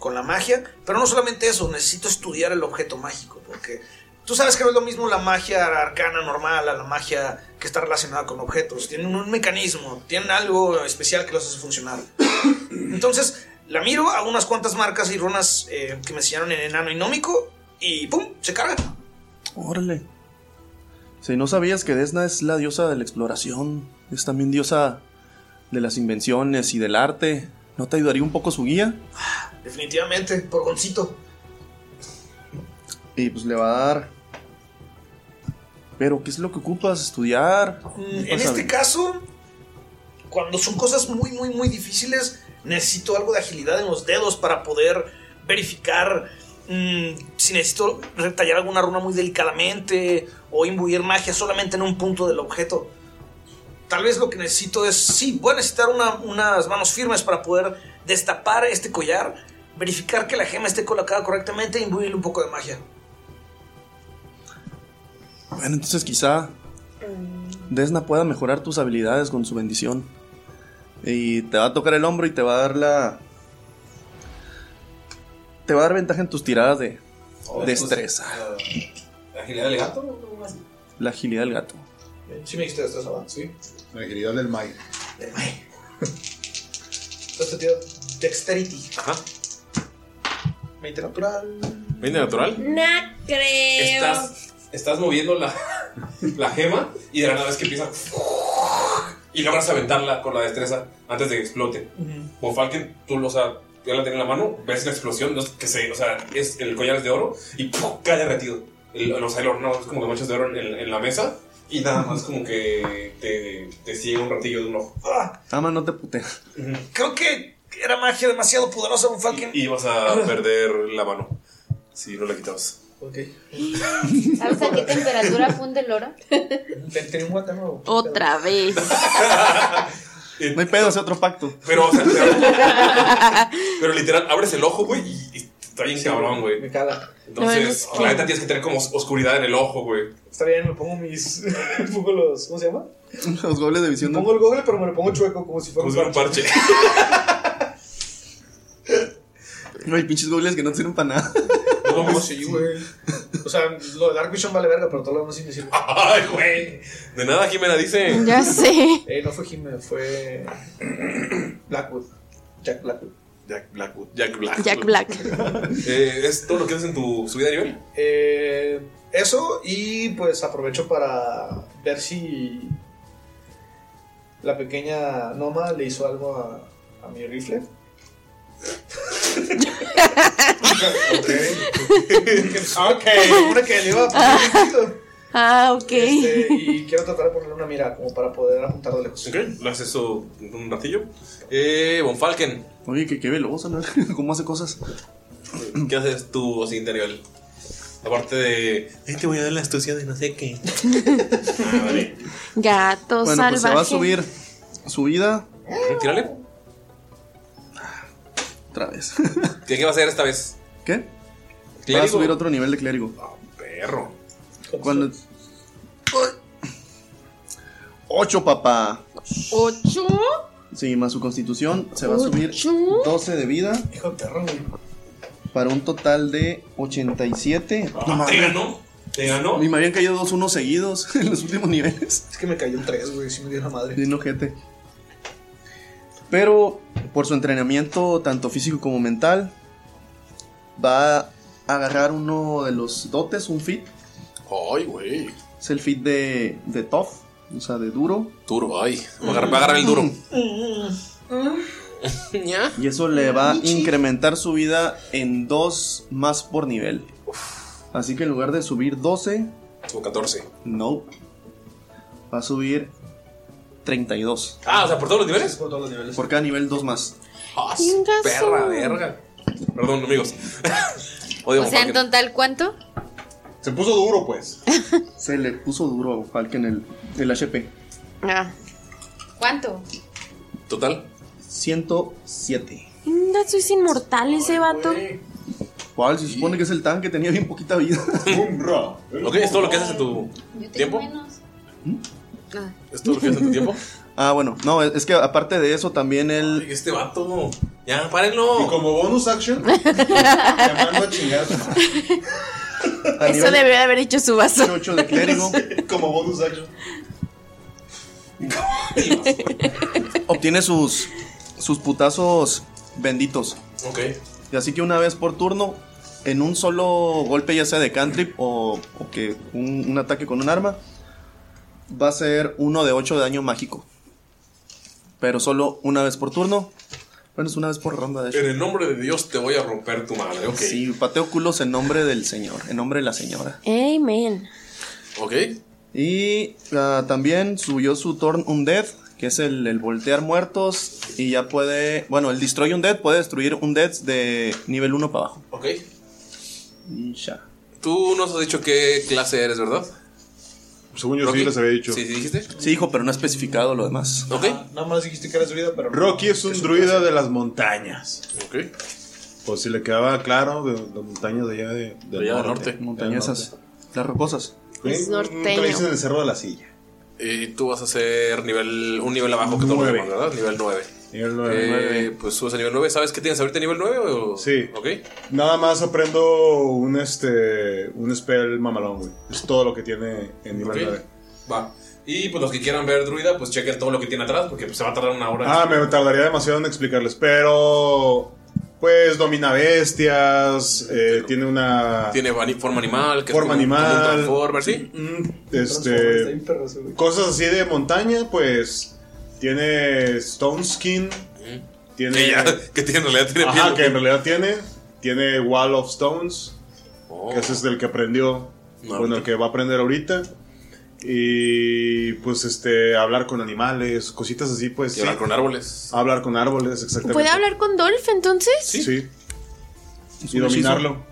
con la magia. Pero no solamente eso, necesito estudiar el objeto mágico, porque tú sabes que no es lo mismo la magia arcana normal a la magia que está relacionada con objetos. Tienen un mecanismo, tienen algo especial que los hace funcionar. Entonces la miro, hago unas cuantas marcas y runas eh, que me enseñaron en enano y nómico, y ¡pum! Se carga. Órale. Si no sabías que Desna es la diosa de la exploración, es también diosa de las invenciones y del arte, ¿no te ayudaría un poco su guía? Definitivamente, por Goncito. Y pues le va a dar. Pero ¿qué es lo que ocupas? ¿Estudiar? En este caso, cuando son cosas muy, muy, muy difíciles, necesito algo de agilidad en los dedos para poder verificar mmm, si necesito retallar alguna runa muy delicadamente o imbuir magia solamente en un punto del objeto. Tal vez lo que necesito es, sí, voy a necesitar una, unas manos firmes para poder destapar este collar, verificar que la gema esté colocada correctamente e imbuirle un poco de magia. Bueno, entonces quizá Desna pueda mejorar tus habilidades con su bendición. Y te va a tocar el hombro y te va a dar la... Te va a dar ventaja en tus tiradas de oh, destreza. Uh, ¿La agilidad del gato? La agilidad del gato. Sí me dijiste destreza, ¿verdad? Sí. La agilidad del Mai. Del Mai. Entonces te tiro Dexterity. Ajá. veinte natural. ¿veinte natural? No creo. Estás, estás moviendo la, la gema y de la nada ves que empieza... Y logras aventarla con la destreza antes de que explote. Uh-huh. Como Falken, tú o sea, ya la tenés en la mano, ves la explosión, no, que se, o sea, es, el collar es de oro y ¡pum! Cae derretido. El, o sea, el horno es como que manchas de oro en, en la mesa y nada más como que te, te sigue un ratillo de un ojo. Ah, Nada más no te puteas. Uh-huh. Creo que era magia demasiado poderosa, un Falken. Y, y vas a perder la mano si no la quitabas. Ok. ¿Sabes a qué temperatura funde el oro? Tenía un guante nuevo. Otra vez. No hay pedo, es otro pacto. Pero, o sea, pero literal, abres el ojo, güey, y, y está bien sí, cabrón, güey. Me caga. Entonces, no, la neta tienes que tener como oscuridad en el ojo, güey. Está bien, me pongo mis. Me pongo los. ¿Cómo se llama? Los gobles de visión. Me pongo el gogle, pero me lo pongo chueco, como si fuera como un parche. No hay pinches gobles que no sirven para nada. No, no, sí, güey. O sea, lo de Dark Vision vale verga, pero todo lo demás sí me sirve. Ay, güey. De nada, Jimena dice. Ya sé. Eh, no fue Jimena, fue. Blackwood. Jack Blackwood. Jack Blackwood. Jack Black. Jack Black. eh, ¿Es todo lo que haces en tu subida de nivel? Eh, eso, y pues aprovecho para ver si la pequeña Noma le hizo algo a, a mi rifle. Ok. Ok. Una que le iba a poner Ah, ok. Este, y quiero tratar de ponerle una mira como para poder apuntar de lejos. Ok, lo haces eso en un ratillo. Eh, Von Falken. Oye, que qué veloz, ¿no? ¿Cómo hace cosas? ¿Qué haces tú, siguiente nivel? Aparte de. Ay, te voy a dar la astucia de no sé qué. Ah, vale. Gato bueno, salvaje. Pues se va a subir su vida. Tírale. Otra vez. ¿Qué, ¿Qué va a hacer esta vez? ¿Qué? ¿Clérigo? Va a subir otro nivel de clérigo. Oh, perro. Cuando... Ocho, papá. ¿Ocho? Sí, más su constitución se va a ¿Ocho? subir doce de vida. Hijo de perro, güey. Para un total de ochenta y siete. Ah, no, ¿te ganó? ¿Te ganó? Me habían caído dos unos seguidos en los últimos niveles. Es que me cayó un tres, güey. Sí me dio la madre. Bien ojete. Pero por su entrenamiento, tanto físico como mental, va a agarrar uno de los dotes, un feat. Ay, güey. Es el feat de, de tough, o sea, de duro. Duro, ay. Va a agarrar, va a agarrar el duro. Y eso le va a incrementar su vida en dos más por nivel. Así que en lugar de subir doce, o catorce. No. Va a subir treinta y dos. Ah, o sea, ¿por todos los niveles? Por todos los niveles. Por cada nivel, dos más. Ah, perra, verga. Perdón, amigos. O sea, en total, ¿cuánto? Se puso duro, pues. Se le puso duro a Falken el, el H P. Ah. ¿Cuánto? ¿Total? ciento siete. No, soy inmortal ese vato. ¿Cuál? Se supone que es el tanque, tenía bien poquita vida. Ok, ¿es todo lo que haces en tu Yo tengo tiempo? menos. ¿Mm? Ah. ¿Es todo lo que haces en tu tiempo? Ah, bueno, no, es que aparte de eso también él... Ay, este vato, ya, párenlo. Y como bonus action, llamando a chingar. Eso debería de haber hecho su vaso. Chocho de clérigo. Como bonus action. Obtiene sus, sus putazos benditos. Ok. Y así que una vez por turno, en un solo golpe, ya sea de cantrip o, o que un, un ataque con un arma, va a ser uno de ocho de daño mágico. Pero solo una vez por turno. Bueno, es una vez por ronda, de hecho. En el nombre de Dios te voy a romper tu madre, ok. Sí, pateo culos en nombre del señor, en nombre de la señora. Amen. Ok. Y uh, también subió su Turn Undead, que es el, el voltear muertos. Y ya puede... Bueno, el Destroy Undead puede destruir Undeads de nivel uno para abajo. Ok. Y ya. Tú nos has dicho qué clase eres, ¿verdad? Según yo Rocky. sí les había dicho. ¿Sí, sí dijiste? Sí, hijo, pero no ha especificado lo demás. Ok. Ah, nada más dijiste que eras druida, pero... Rocky es un druida de las montañas. Ok. Pues si le quedaba claro, de las montañas de allá de, De allá del norte. Montañesas. Las rocosas. Es ¿Sí? norteño. Nunca le dicen el cerro de la silla. Y tú vas a hacer nivel, un nivel abajo que todos los Nueve. demás, ¿verdad? Nivel nueve. Nivel Eh, nueve. pues subes a nivel nueve. ¿Sabes qué tienes ahorita nivel nueve? O... Sí. Ok. Nada más aprendo un este un spell mamalón, güey. Es todo lo que tiene en nivel Ok. nueve. Va. Y pues los que quieran ver druida, pues chequen todo lo que tiene atrás, porque pues, se va a tardar una hora. Ah, me tardaría demasiado en explicarles, pero pues domina bestias, eh, tiene una Tiene vani- forma animal, que forma es como, animal, como un transformer, ¿sí? mm, este cosas así de montaña, pues tiene Stone Skin, tiene Que, ya, que tiene, en realidad tiene ajá, piel. que en realidad tiene, tiene Wall of Stones, Oh. que ese es del que aprendió, No, bueno, el que va a aprender ahorita. Y pues este hablar con animales, cositas así, pues Y sí. hablar con árboles. Hablar con árboles, exactamente. ¿Puede hablar con Dolph entonces? Sí. sí. Es Y un hechizo. dominarlo.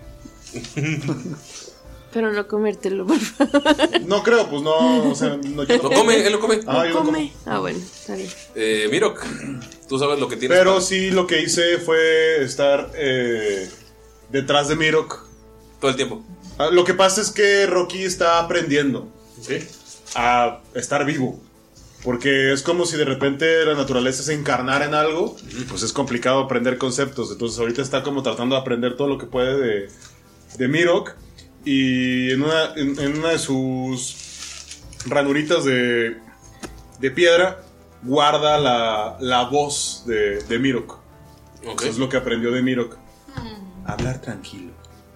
Pero no comértelo, por favor. No creo, pues no, o sea, no, yo Lo come, él lo come. Ah, yo lo como. Come. Ah, bueno, está bien. Eh, Mirok, tú sabes lo que tienes. Pero para- sí, lo que hice fue estar eh, detrás de Mirok. Todo el tiempo. Ah, Lo que pasa es que Rocky está aprendiendo ¿Sí? a estar vivo. Porque es como si de repente la naturaleza se encarnara en algo. Pues es complicado aprender conceptos. Entonces ahorita está como tratando de aprender todo lo que puede de, de Mirok. Y en una, en, en una de sus ranuritas de, de piedra guarda la, la voz de, de Mirok. Ok. Eso es lo que aprendió de Mirok. Hablar tranquilo.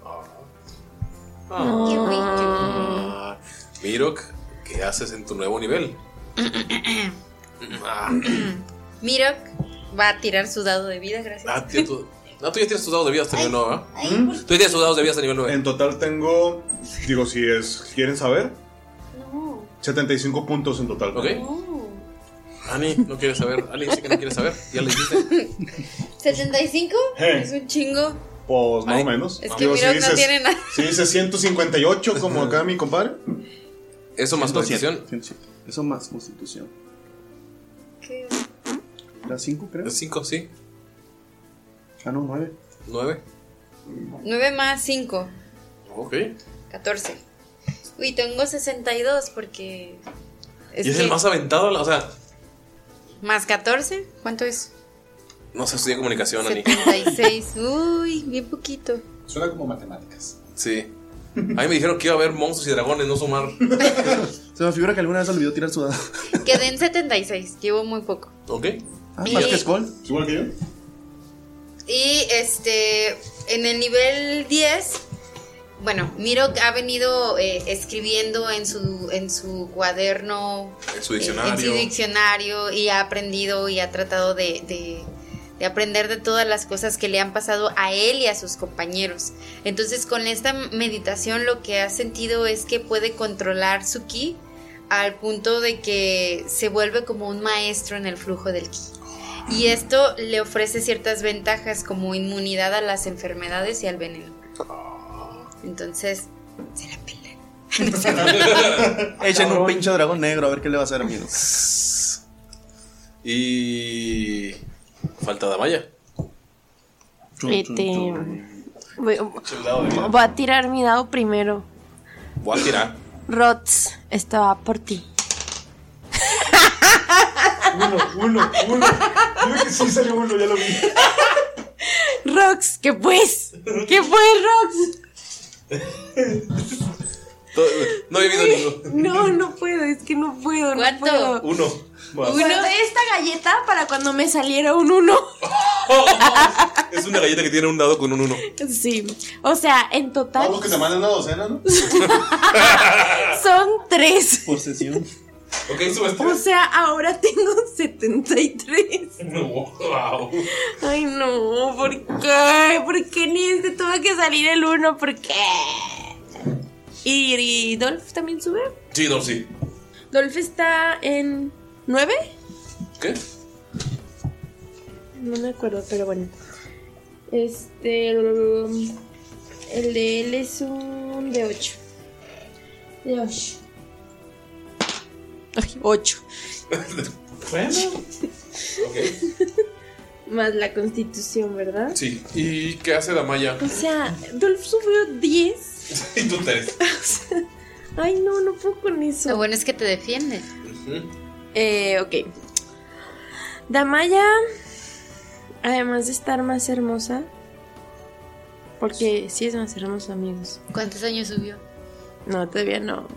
Ah, Mirok, ¿qué haces en tu nuevo nivel? Ah, Mirok va a tirar su dado de vida, gracias. ah, tío, tú, no, tú ya tienes tus dados de vida hasta nivel nueve, ¿verdad? Tú ya tienes tus dados de vida hasta nivel nueve. En total tengo, digo, si es, ¿quieren saber? No. setenta y cinco puntos en total. Ok. No. Ani, no quieres saber. Ali dice que no quiere saber. Ya le dijiste. ¿setenta y cinco? Eh. Es un chingo. Pues más Ay, o menos. es que Mirok no tiene nada. Si dice ciento cincuenta y ocho como acá mi compadre. Eso más constitución. ciento siete. Eso más constitución. ¿Qué? ¿Las cinco, creo? cinco, sí. Ah, no, nueve. nueve. nueve más cinco. Ok. catorce. Uy, tengo sesenta y dos porque... y es el más aventado, o sea, Más catorce, ¿cuánto es? no sé, estudié comunicación, Ani. setenta y seis. Uy, bien poquito. Suena como matemáticas. Sí. A mí me dijeron que iba a haber monstruos y dragones, no sumar. Se me figura que alguna vez olvidó tirar su dado. Quedé en setenta y seis, llevo muy poco. Ok. Ah, Y- más que Skull. ¿Es igual que yo? Y este, en el nivel diez, bueno, Mirok ha venido eh, escribiendo en su, en su cuaderno, En su eh, diccionario. en su diccionario, y ha aprendido y ha tratado de, de, de aprender de todas las cosas que le han pasado a él y a sus compañeros. Entonces, con esta meditación lo que ha sentido es que puede controlar su ki al punto de que se vuelve como un maestro en el flujo del ki. Y esto le ofrece ciertas ventajas como inmunidad a las enfermedades y al veneno. Entonces, se la pelan. Echen un pinche dragón negro a ver qué le va a hacer, amigo. Y. Falta Damaya. Este, voy, Chulado de vida. voy a tirar mi dado primero. Voy a tirar. Rots, esto va por ti. Uno, uno, uno. Dime que sí salió uno, ya lo vi. Rox, ¿qué pues? ¿Qué pues, Rox? No he vivido ninguno. No, no puedo, es que no puedo, no puedo. Uno. Uno de esta galleta para cuando me saliera un uno. Es una galleta que tiene un dado con un uno. Sí, o sea, en total Algo que te mandan una docena, ¿no? son tres. Posesión. Ok, subes O sea, ahora tengo setenta y tres. No, wow. Ay, no, ¿por qué? ¿Por qué ni este tuvo que salir el uno? ¿Por qué? ¿Y, y Dolph también sube? Sí, Dolph, sí. Dolph está en nueve. ¿Qué? No me acuerdo, pero bueno. Este. El, el de él es un de ocho. De ocho. Ay, ocho. Bueno. Ok. Más la constitución, ¿verdad? Sí. ¿Y qué hace Damaya? O sea, Dolph subió diez. Y tú tres. Ay, no, no puedo con eso. Lo bueno es que te defiende. Eh, ok. Damaya, además de estar más hermosa, porque sí es más hermosa, amigos. ¿Cuántos años subió? No, todavía no.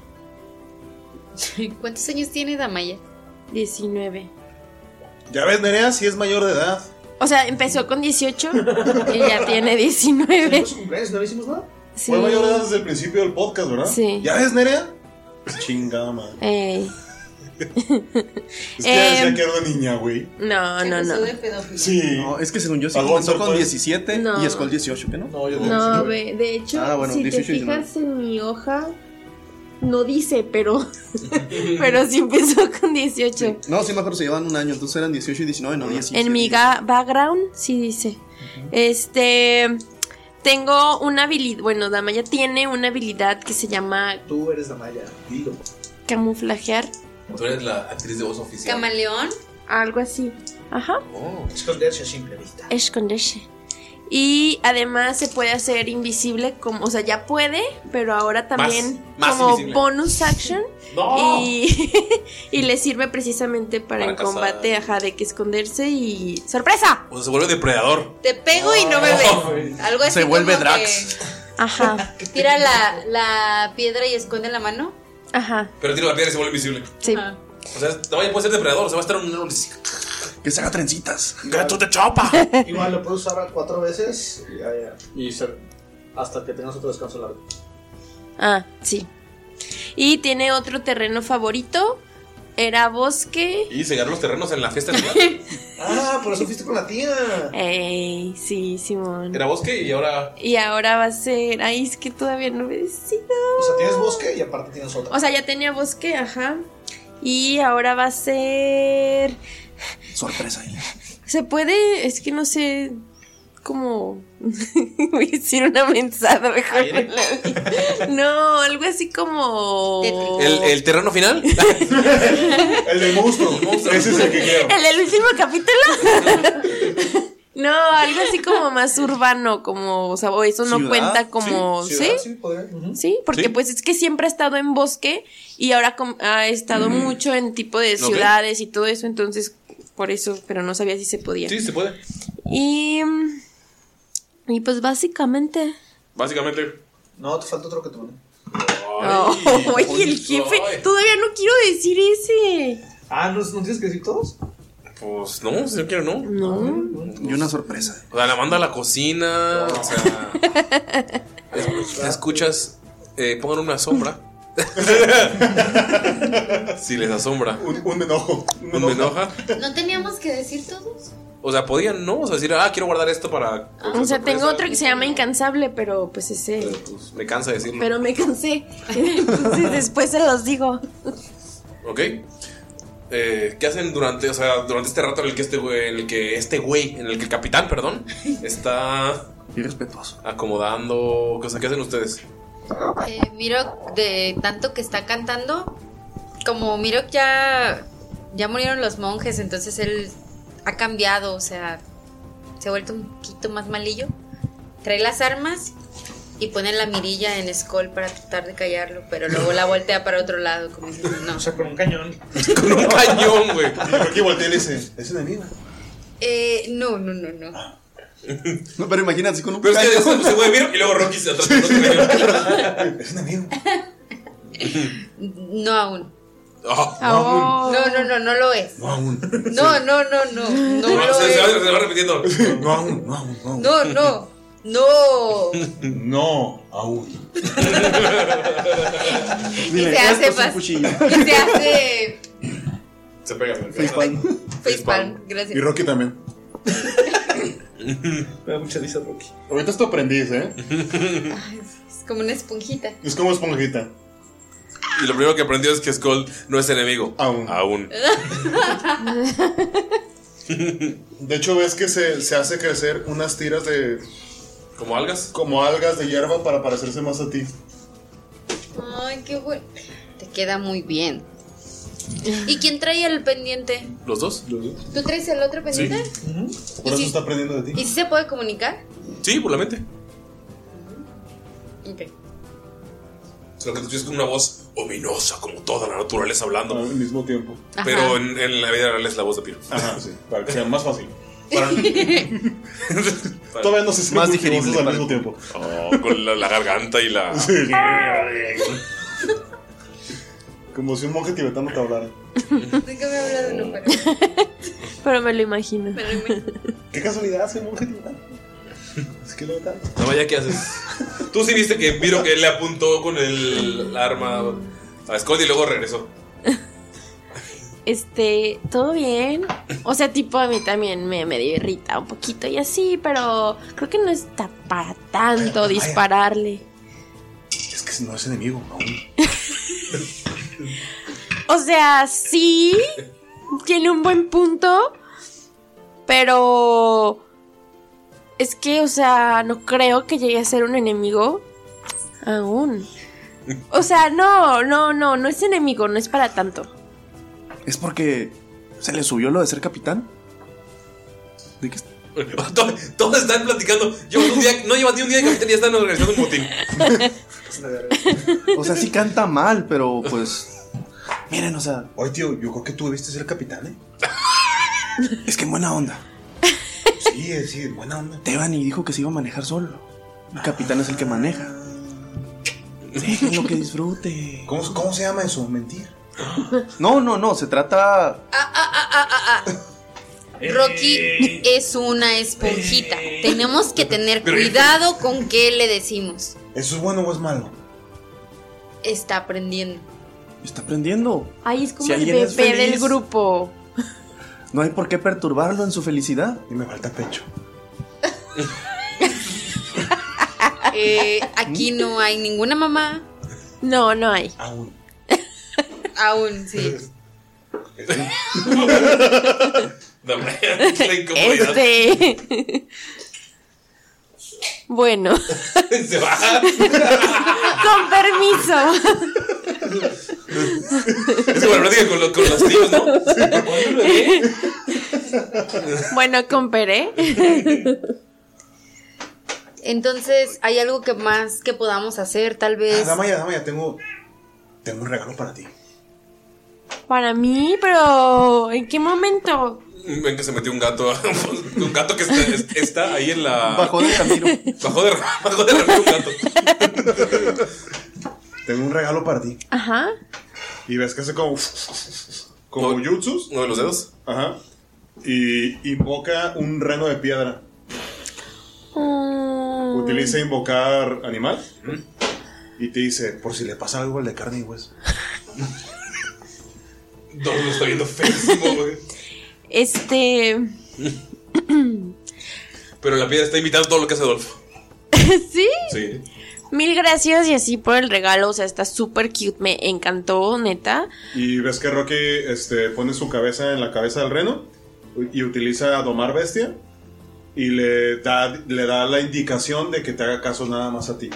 ¿Cuántos años tiene Damaya? diecinueve. Ya ves, Nerea, si es mayor de edad. O sea, empezó con dieciocho y ya tiene diecinueve. ¿Cumpleaños? ¿No le hicimos nada? Sí. Fue mayor de edad desde el principio del podcast, ¿verdad? Sí. ¿Ya ves, Nerea? Chingada madre. Ey. Es que ya decía Em, que era una niña, güey. No, no, no. Sí. No, es que según yo sí Pagó comenzó por con todo. diecisiete No. y Skull dieciocho, ¿qué no? No, yo No, ve, de hecho, Ah, bueno, si te dieciocho y fijas en mi hoja, no dice, pero pero sí empezó con dieciocho. No, sí me acuerdo, se llevan un año, entonces eran dieciocho y diecinueve, no diecisiete. En mi ga- background sí dice. Este, tengo una habilidad, bueno, Damaya tiene una habilidad que se llama Tú eres Damaya, dilo. camuflajear, Tú eres la actriz de voz oficial. ¿Camaleón? algo así. Ajá. Oh. Esconderse a simple vista. Esconderse. Y además se puede hacer invisible, como, o sea, ya puede, pero ahora también Más- más como invisible. bonus action. ¡No! Y, y le sirve precisamente para, Para el cazar. combate, ajá, de que esconderse y ¡sorpresa! O sea, se vuelve depredador. Te pego y no me ves. Algo así Se vuelve como Drax. Ajá, que tira la, la piedra y esconde la mano. ajá, Pero tira la piedra y se vuelve invisible. sí. Ajá. O sea, Damaya puede ser depredador. O sea, va a estar en un. Que se haga trencitas. ¡Gato de chopa! Igual lo puedes usar cuatro veces y, ya, ya. y ser, hasta que tengas otro descanso largo. Ah, sí. Y tiene otro terreno favorito. Era bosque. Y se ganó los terrenos en la fiesta nacional. Ah, por eso fuiste con la tía. Ey, sí, Simón. Era bosque y ahora. Y ahora va a ser. Ay, es que todavía no me decido. O sea, tienes bosque y aparte tienes otra. O sea, ya tenía bosque, ajá. Y ahora va a ser. Sorpresa ahí. Se puede. Es que no sé. Como. Voy a decir una mensada mejor. ¿Aire? no la digo. No, algo así como. ¿El, el terreno final? El del monstruo. Ese es el que quiero. ¿El del último capítulo? No, algo así como más urbano, como, o sea, o eso no ¿Ciudad? cuenta como, Sí, ¿sí? ciudad, sí, podría. Ujú. Sí, porque Sí. pues es que siempre ha estado en bosque y ahora com- ha estado mucho en tipo de Ok. ciudades y todo eso, entonces por eso, pero no sabía si se podía. Sí, se puede. Y mm, y pues básicamente. Básicamente. No, te falta otro que tú. Oh, oye, el jefe, ay. todavía no quiero decir ese. Ah, ¿no, ¿no tienes que decir todos? Pues no, si yo quiero, no. No. Y una sorpresa. O sea, la manda a la cocina. O sea. es- escuchas. Eh, pongan una sombra. Si les asombra. Un, un enojo. Un me enoja. ¿No teníamos que decir todos? O sea, podían, ¿no? O sea, decir, ah, quiero guardar esto para. O sea, tengo otro que se llama Incansable, pero pues ese. Pero, pues, me cansa decirlo. Pero me cansé. Entonces después se los digo. Ok. Eh, ¿Qué hacen durante, o sea, durante este rato en el que este güey, en el que este güey, en el que el capitán, perdón, está Irrespetuoso. acomodando? O sea, ¿qué hacen ustedes? Eh, Mirok, de tanto que está cantando, como Mirok ya, ya murieron los monjes, entonces él ha cambiado, o sea, se ha vuelto un poquito más malillo. Trae las armas Y pone la mirilla en Skull para tratar de callarlo, pero luego la voltea para otro lado, como si no. O sea, con un cañón. Con un cañón, güey. Y Rocky voltea y le dice, ¿es enemigo? Eh, no, no, no, no. No, pero imagínate, así con un Pero es que cañón. se mueve bien y luego Rocky se atrasa con otro cañón. ¿Es enemigo? No aún. Oh. Oh. No, no, no, no lo es. No aún. No, no, no, no, no No, lo se, se va, es. se va repitiendo. No aún, no aún, no aún. No, no, no. No aún. Y Dile, se hace esto es un pas- cuchillo. Y se hace Se pega. Facepalm. facepalm, Y gracias. Rocky también. Me da mucha risa, Rocky. Ahorita es tu aprendiz, ¿eh? Ay, es como una esponjita. Es como esponjita. Y lo primero que aprendió es que Skull no es enemigo. Aún. Aún. De hecho, ves que se, se hace crecer unas tiras de... ¿Como algas? Como algas de hierba para parecerse más a ti. Ay, qué bueno. Te queda muy bien. ¿Y quién trae el pendiente? ¿Los dos? ¿Tú traes el otro pendiente? Por eso está aprendiendo de ti. ¿Y si se puede comunicar? Sí, por la mente. Ok. Solo que tú tienes una voz ominosa, como toda la naturaleza hablando. Al mismo tiempo. Pero Ajá. en, en la vida real es la voz de Piro. Ajá, sí. Para que sea más fácil. Para- Todavía no se Más más digerible al para- mismo tiempo. Oh, con la, la garganta y la... Como si un monje tibetano te hablara. Nunca me he hablado uno, pero... Pero me lo imagino. pero me- Qué casualidad, soy monje tibetano. Es que lo tanto. No, vaya, ¿qué haces? Tú sí viste que Piro que le apuntó con el arma a Skull y luego regresó. Este, todo bien. O sea, tipo, a mí también me medio irrita un poquito y así, pero creo que no está para tanto Vaya. dispararle. Es que no es enemigo, aún. O sea, sí, tiene un buen punto, pero es que, o sea, no creo que llegue a ser un enemigo aún. O sea, no, no, no, no es enemigo, no es para tanto. ¿Es porque se le subió lo de ser capitán? ¿De qué? Todos, todos están platicando. Llevan un día, no llevan ni un día de capitán y ya están organizando un motín. O sea, sí canta mal, pero pues... Miren, o sea... Oye, tío, yo creo que tú debiste ser capitán, ¿eh? Es que en buena onda. Sí, sí, buena onda. Devani dijo que se iba a manejar solo. El capitán es el que maneja. Déjenlo que disfrute. ¿Cómo, ¿Cómo se llama eso? Mentir. No, no, no, se trata... Ah, ah, ah, ah, ah, ah. Rocky es una esponjita. Tenemos que tener Pero- cuidado con qué le decimos. ¿Eso es bueno o es malo? Está aprendiendo. Está aprendiendo. Ay, es como Si el alguien es bebé feliz. del grupo. No hay por qué perturbarlo en su felicidad. Y me falta pecho. Eh, aquí no hay ninguna mamá. No, no hay. Aún. Aún, sí. No, la incomodidad. Este. Bueno, Se va. con permiso. Es como la plática con, los- con los tíos, ¿no? ¿Cuándo el bebé? Bueno, con Pere. Entonces, ¿hay algo que más que podamos hacer? Tal Ah, vez. Damaya, Damaya, tengo... Tengo un regalo para ti. Para mí, pero ¿en qué momento? Ven que se metió un gato. Un gato que está, está ahí en la. Bajó de Ramiro. Bajó de, bajó de Ramiro un gato. Tengo un regalo para ti. Ajá. Y ves que hace como... Como No. jutsus. Uno de los dedos. Ajá. Y invoca un reno de piedra. Mm, Utiliza invocar animal. Y te dice, por si le pasa algo al de carne y hueso. No, lo está viendo feísimo, güey. Este. Pero la piedra está imitando todo lo que hace Adolfo. Sí. Sí. Mil gracias y así por el regalo. O sea, está súper cute. Me encantó, neta. Y ves que Rocky este, pone su cabeza en la cabeza del reno. Y utiliza a domar bestia. Y le da, le da la indicación de que te haga caso nada más a ti.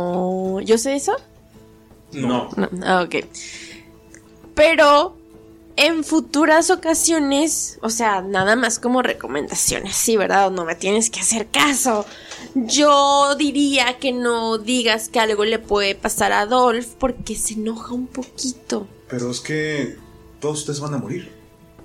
Oh, ¿yo sé eso? No. No. Ah, ok. Pero en futuras ocasiones, o sea, nada más como recomendaciones, sí, ¿verdad? No me tienes que hacer caso. Yo diría que no digas que algo le puede pasar a Dolph porque se enoja un poquito. Pero es que todos ustedes van a morir.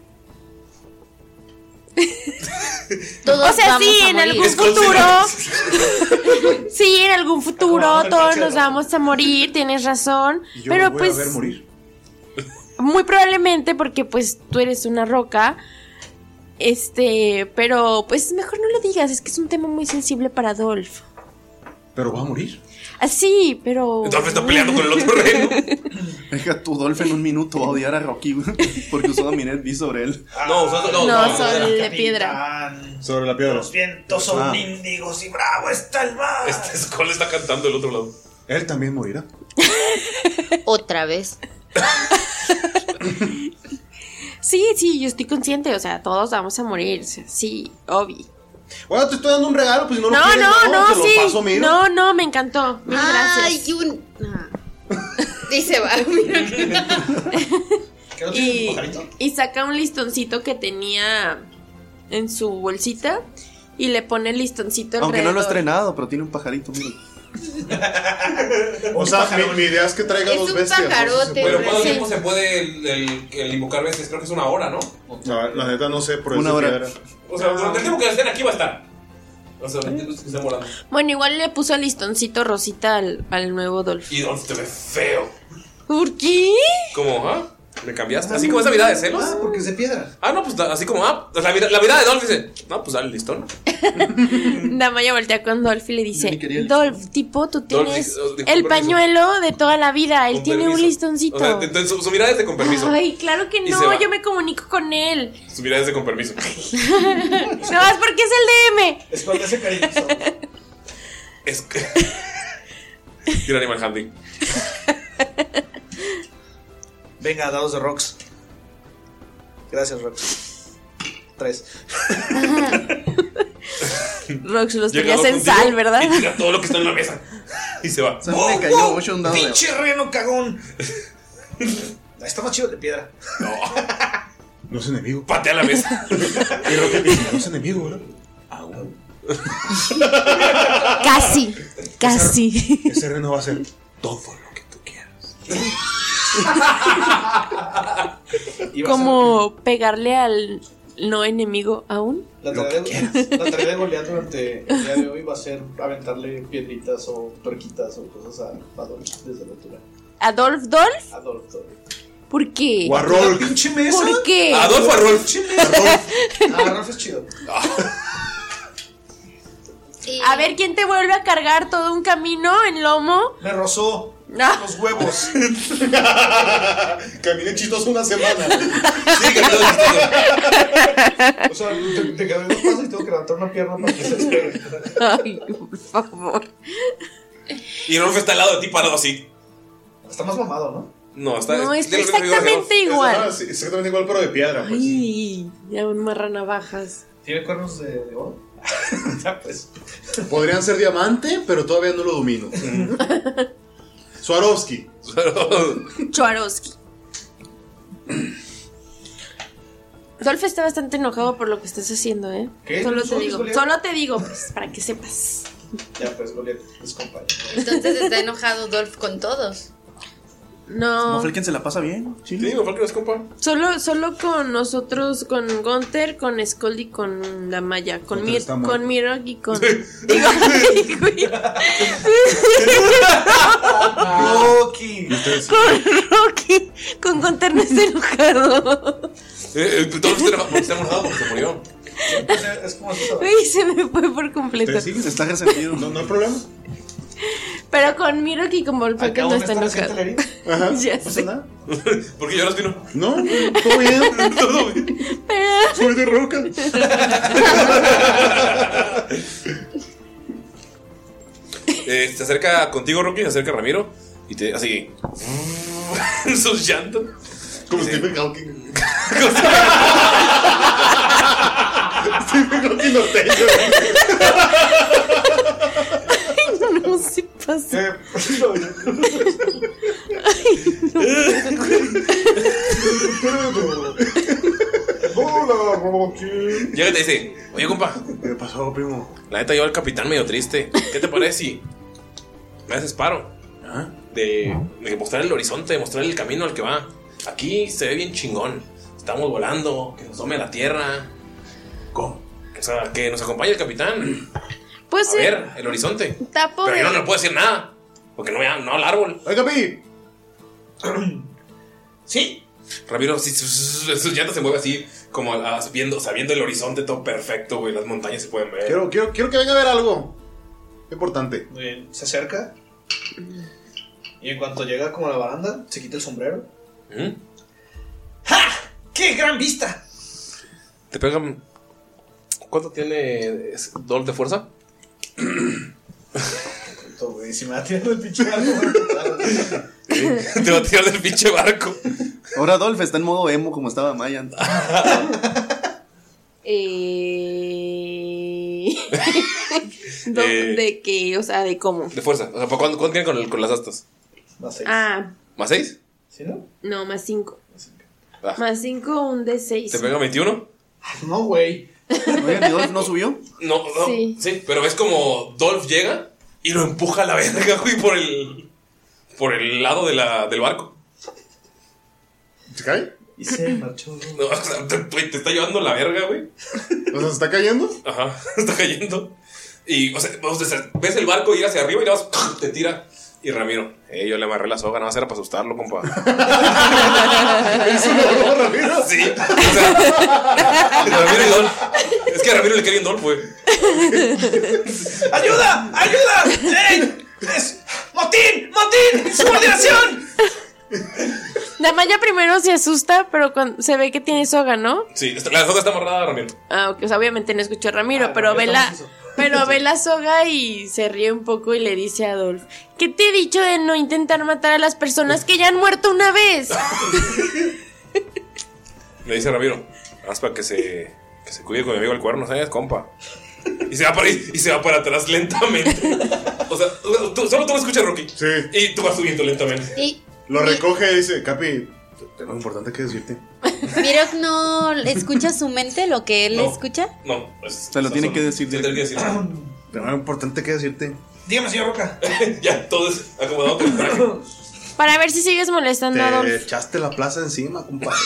Todos o sea, sí, en morir. algún futuro. Sí, en algún futuro todos nos vamos a morir, tienes razón. Y yo pero voy pues a ver morir. Muy probablemente porque pues tú eres una roca. Este, pero pues mejor no lo digas, es que es un tema muy sensible para Dolph. Pero va a morir. Ah, sí, pero Dolph está peleando con el otro reino. Deja tu Dolph en un minuto va a odiar a Rocky, güey, porque usó Dominate B sobre él. No, usó no, no, no, sol de piedra. Sobre la piedra. Los vientos son Ah. índigos y bravo está el mar. Este Skull está cantando del otro lado. Él también morirá. Otra vez. Sí, sí, yo estoy consciente, o sea, todos vamos a morir, o sea, sí, obvio. Bueno, te estoy dando un regalo, pues si no lo No, quieres, no, no, te lo sí. paso, mira. No, no, me encantó. Mil Ay, gracias. y un. Ah. Y se va. Mira. ¿Qué no tienes un Y, pajarito? y saca un listoncito que tenía en su bolsita y le pone el listoncito Aunque no lo ha alrededor. estrenado, pero tiene un pajarito, mira. O sea, mi, mi idea es que traiga Es dos un bestias. pajarote, Pero ¿cuánto Sí. tiempo se puede el, el, el invocar bestias? Creo que es una hora, ¿no? No, la neta no sé, por Una eso hora. piedra. O sea, durante el tiempo que estén aquí va a estar. O sea, no es que esté volando. Bueno, igual le puso el listoncito rosita al, al nuevo Dolph. Y Dolph te ve feo. ¿Por qué? ¿Cómo, ah? ¿Me cambiaste? Así como esa mirada de celos. Ah, porque es de piedra. Ah, no, pues da- así como, ah, la, mira- la mirada de Dolph dice, no, pues dale el listón. Damaya voltea con Dolph y le dice, Yo ni quería el Dolph, tipo, tú Dolph tienes dice, oh, dijo, el con permiso. pañuelo de toda la vida. Él Con tiene un permiso. listoncito. O sea, entonces su, su mirada es de con permiso. Ay, claro que Y se no, va. yo me comunico con él. Su mirada es de con permiso. No, es porque es el D M. Es cuando ese cariño. Es que. Tira Animal Handling. Venga, dados de rocks. Gracias, rocks. Tres. Rox, los Llega tenías Dolph en contigo sal, ¿verdad? Y tira todo lo que está en la mesa. Y se va. O sea, me cayó ocho un dado de... ¡Pinche reno cagón! Está más chido de piedra. No, No es enemigo. patea la mesa. Y Rocky dice, no es enemigo, ¿verdad? Casi, casi. Ese reno va a ser todo lo que tú quieras. Iba a Como pegarle al no enemigo aún. ser- La tarea, de, la tarea de Goliat durante el día de hoy va a ser aventarle piedritas o tuerquitas o cosas a Adolf desde la altura. ¿Adolf Dolph? Adolf, Dolph. ¿Por qué? O a Rolf. pinche mesa. ¿Por qué? Adolfo a Rolf. Ah, Rolf es chido. Y- A ver, ¿quién te vuelve a cargar todo un camino en lomo? Me rozó No. los huevos. Caminé chistoso una semana. Sí, que todo chistoso. O sea, te, te quedé dos pasos y tengo que levantar una pierna para que se despegue. Ay, por favor. Y Rolf está al lado de ti parado así. Está más mamado, ¿no? No, está. No, está tiene los mismos figures exactamente que Rolf. igual. Ah, sí, exactamente igual, pero de piedra. Pues. Ay, ya un marranavajas. ¿Tiene cuernos de, de oro? Ya pues. Podrían ser diamante, pero todavía no lo domino. Swarovski. Swarovski. Dolph está bastante enojado por lo que estás haciendo, ¿eh? ¿Qué? Solo ¿No te sabes, digo, Goliat? solo te digo, pues, para que sepas. Ya pues, Goliat es compañero. Entonces está enojado Dolph con todos. No, Mofelken se la pasa bien. Sí. Sí, me falta que es compa. solo, solo con nosotros, con Gunther, con Skull y con la Maya, con Gunther Mir, está muerto. con Mirok y con. Digo, ay, güey. Rocky. Con Rocky, con Gunther no está enojado. Eh, eh, Dolph está enojado porque está enojado porque se murió. Pues, es como eso. Uy, se me fue por completo. ¿Te sigues? Está resentido. No, no hay problema. Pero con Mirok y con Volpeken Acá no uno está está reciente la enojado. herida. Ajá. Ya ¿No pasa sé. nada? ¿Por qué lloras, Pino? No, todo bien. Todo bien. Soy de roca. Eh, se acerca contigo, Rocky, se acerca Ramiro y te así. Sus llantos. Como Sí. Stephen Hawking. Stephen Hawking norteño. No se pasa. Eh, Llega y te dice: oye, compa, ¿qué pasó, primo? La neta, yo al capitán medio triste. ¿Qué te parece si me haces paro? ¿Ah? De, de mostrar el horizonte, de mostrar el camino al que va. Aquí se ve bien chingón. Estamos volando, que nos tome la tierra. ¿Cómo? O sea, que nos acompañe el capitán. Pues a sí. ver, el horizonte. Tapo Pero de- yo no le puedo decir nada, porque no vea no al árbol. ¡Ay, capi! Sí. Ramiro, sí, su, su, su llanta se mueve así, como a- a- viendo, o sea, viendo el horizonte todo perfecto, güey. Las montañas se pueden ver. Quiero, quiero, quiero que venga a ver algo importante. Muy bien, se acerca. Y en cuanto llega como a la baranda, se quita el sombrero. ¿Mm? ¡Ja! ¡Qué gran vista! Te pegan. ¿Cuánto tiene es- Dolph de fuerza? Puto, güey, si me va tirando el pinche barco. Te va a tirar del pinche barco. Ahora Dolph está en modo emo como estaba Mayan. Eh... ¿Dó- Eh. ¿De qué? O sea, ¿de cómo? De fuerza. O sea, ¿para cuánto, cuánto tiene con, el- con las astas? Más seis. Ah, ¿Más seis? ¿Sí, no? no, más cinco. Ah. Más cinco, un D seis. ¿Te pega veintiuno? No, güey. Oigan, ¿y Dolph no subió? No, no. Sí. Sí. Pero ves como Dolph llega y lo empuja a la verga, güey, por el. Por el lado de la, del barco. ¿Se cae? Y se marchó. No, o sea, te, güey, te está llevando la verga, güey. O sea, ¿se está cayendo? Ajá, está cayendo. Y, o sea, o sea, ves el barco ir hacia arriba y nada más te tira. Y Ramiro, eh, yo le amarré la soga, nada más era para asustarlo, compa. ¿Es una broma, Ramiro? Sí, o sea, Ramiro y Dolph. Es que a Ramiro le queda bien Dolph, güey. ¡Ayuda! ¡Ayuda! ¡Ey! ¡Es... ¡Motín! ¡Motín! ¡Subordinación! Damaya primero se asusta, pero cuando se ve que tiene soga, ¿no? Sí, la soga está amarrada, Ramiro. Ah, ok, o sea, obviamente no escuchó a Ramiro, Ah, pero no, ve ya la, estamos eso. pero ve la soga y se ríe un poco y le dice a Adolf: ¿qué te he dicho de no intentar matar a las personas que ya han muerto una vez? Le dice Ramiro, nada más para que se, que se cuide con mi amigo el cuerno, ¿sabes, compa? Y se va para, y se va para atrás lentamente. O sea, tú- solo tú lo escuchas, Rocky. Sí. Y tú vas subiendo lentamente. Y Lo recoge y dice, Capi, tengo algo importante que decirte. Mirok no escucha su mente, lo que él No. escucha. No, es, Se lo tiene que decir Se lo tiene que decir. Tengo algo importante que decirte. Dígame, señor Roca. Ya, todo es acomodado con el traje. Para ver si sigues molestando a Te Adolf. echaste la plaza encima, compadre.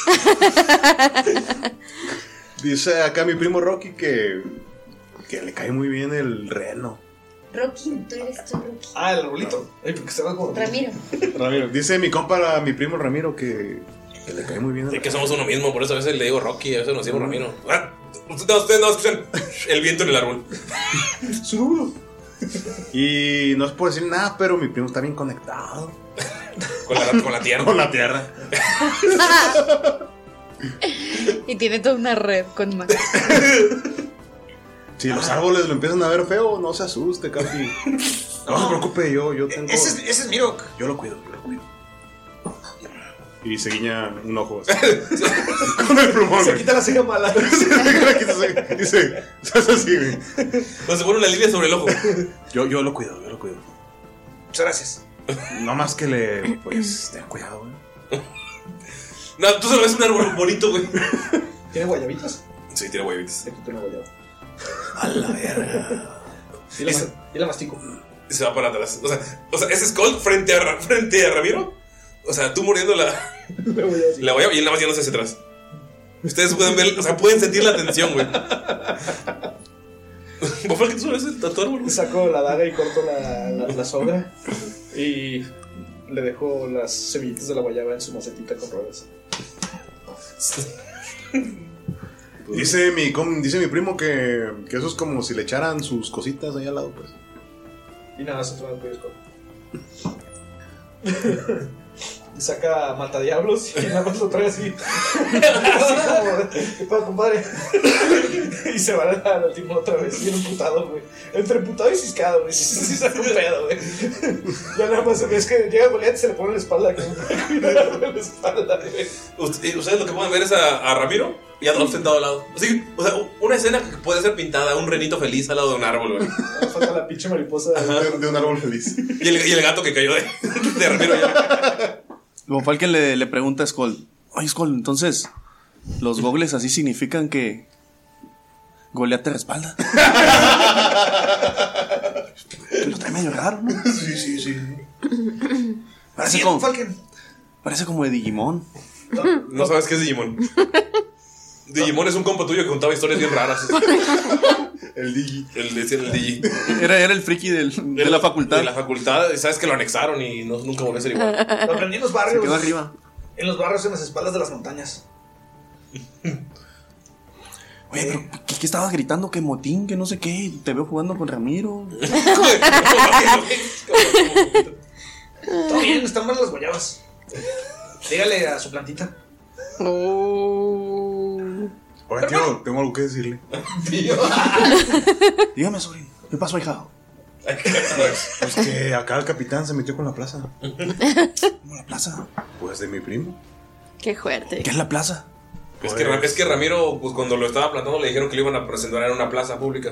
Dice acá mi primo Rocky que, que le cae muy bien el reno. Rocky, tú eres tú, Rocky. Ah, el arbolito. Ay, porque se va como. Ramiro. Ramiro. Dice mi compa, mi primo Ramiro, que, que le cae muy bien el Sí, que reno. somos uno mismo, por eso a veces le digo Rocky, a veces nos decimos Ramiro. Ah, ustedes ustedes no escuchan el viento en el árbol. Y no es por decir nada, pero mi primo está bien conectado Con la, con la tierra. con la tierra. Y tiene toda una red con más. Si los árboles lo empiezan a ver feo, no se asuste, Capi. No se preocupe, yo, yo tengo. Ese es, ese es Mirok. Yo lo cuido, yo lo cuido. Y se guiña un ojo así. Con el plumón, Se güey. quita la ceja mala. Y se, se hace así, güey. No se pone una línea sobre el ojo. Yo, yo lo cuido, yo lo cuido. Muchas gracias. No más que le, pues, ten cuidado, güey. No, tú solo ves un árbol bonito, güey. ¿Tiene guayabitas? Sí, tiene huevitos. Aquí tiene una guayaba. A la verga. Y la, ma- y la mastico. Y se va para atrás. O sea, o sea, ese Skull frente a, Ra- frente a Ramiro. O sea, tú muriendo la, la guayaba y él nada más yéndose hacia atrás. Ustedes pueden ver, o sea, pueden sentir la tensión, güey. ¿Vos fue el que tú solo ves el tatuador, güey? Saco la daga y corto la, la, la soga. Y le dejo las semillitas de la guayaba en su macetita con ruedas. Dice mi, com- dice mi primo que, que eso es como si le echaran sus cositas ahí al lado, pues. Y nada, se toma el pellizco. Y saca matadiablos y nada más lo trae así. Así como, ¿qué pasa, compadre? Y se va al, al timón otra vez, bien emputado, güey. Entre emputado y ciscado, güey. Sí, sí, saca un pedo, güey. Ya nada más es que llega Goliath y se le pone en la espalda. En la espalda, güey. Usted- Ustedes lo que pueden ver es a, a Ramiro y a Dolph sentado al lado. Sí, o sea, una escena que puede ser pintada, un renito feliz al lado de un árbol, güey. Falta la pinche mariposa de, de un árbol feliz. Y el, y el gato que cayó de, de Ramiro ya. Luego Falken le, le pregunta a Skull: oye, Skull, entonces, ¿los gogles así significan que, Goliat te respalda. Que lo trae medio raro, ¿no? Sí, sí, sí. Parece como, parece como de Digimon. No, no sabes qué es Digimon. Digimon es un compa tuyo que contaba historias bien raras. El Digi. El, decía el Digi. Era, era el friki del, de la facultad. De la facultad, sabes que lo anexaron y no, nunca volvió a ser igual. Lo aprendí en los barrios. Se quedó arriba. En los barrios, en las espaldas de las montañas. Oye, pero ¿qué, qué estabas gritando? Que motín, que no sé qué. Te veo jugando con Ramiro. Todo bien, están mal las guayabas. Dígale a su plantita. Oh. Oye, tío, tengo algo que decirle. Dígame, sobrino. ¿Qué pasó, hija? Pues que acá el capitán se metió con la plaza. ¿Cómo la plaza? Pues de mi primo. Qué fuerte. ¿Qué es la plaza? Es que, es que Ramiro, pues cuando lo estaba plantando, le dijeron que lo iban a presentar en una plaza pública.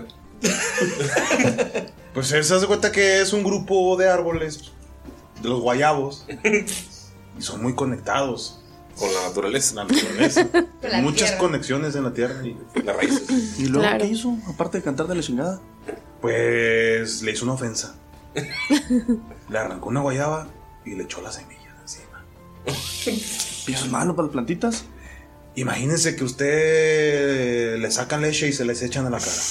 Pues él se hace cuenta que es un grupo de árboles, de los guayabos, y son muy conectados con la naturaleza. La naturaleza. La Muchas tierra. conexiones en la tierra y las raíces. ¿Y luego Claro. qué hizo? Aparte de cantar de la chingada. Pues le hizo una ofensa. Le arrancó una guayaba y le echó las semillas encima. ¿Y eso es malo para las plantitas? Imagínense que usted le sacan leche y se les echan a la cara.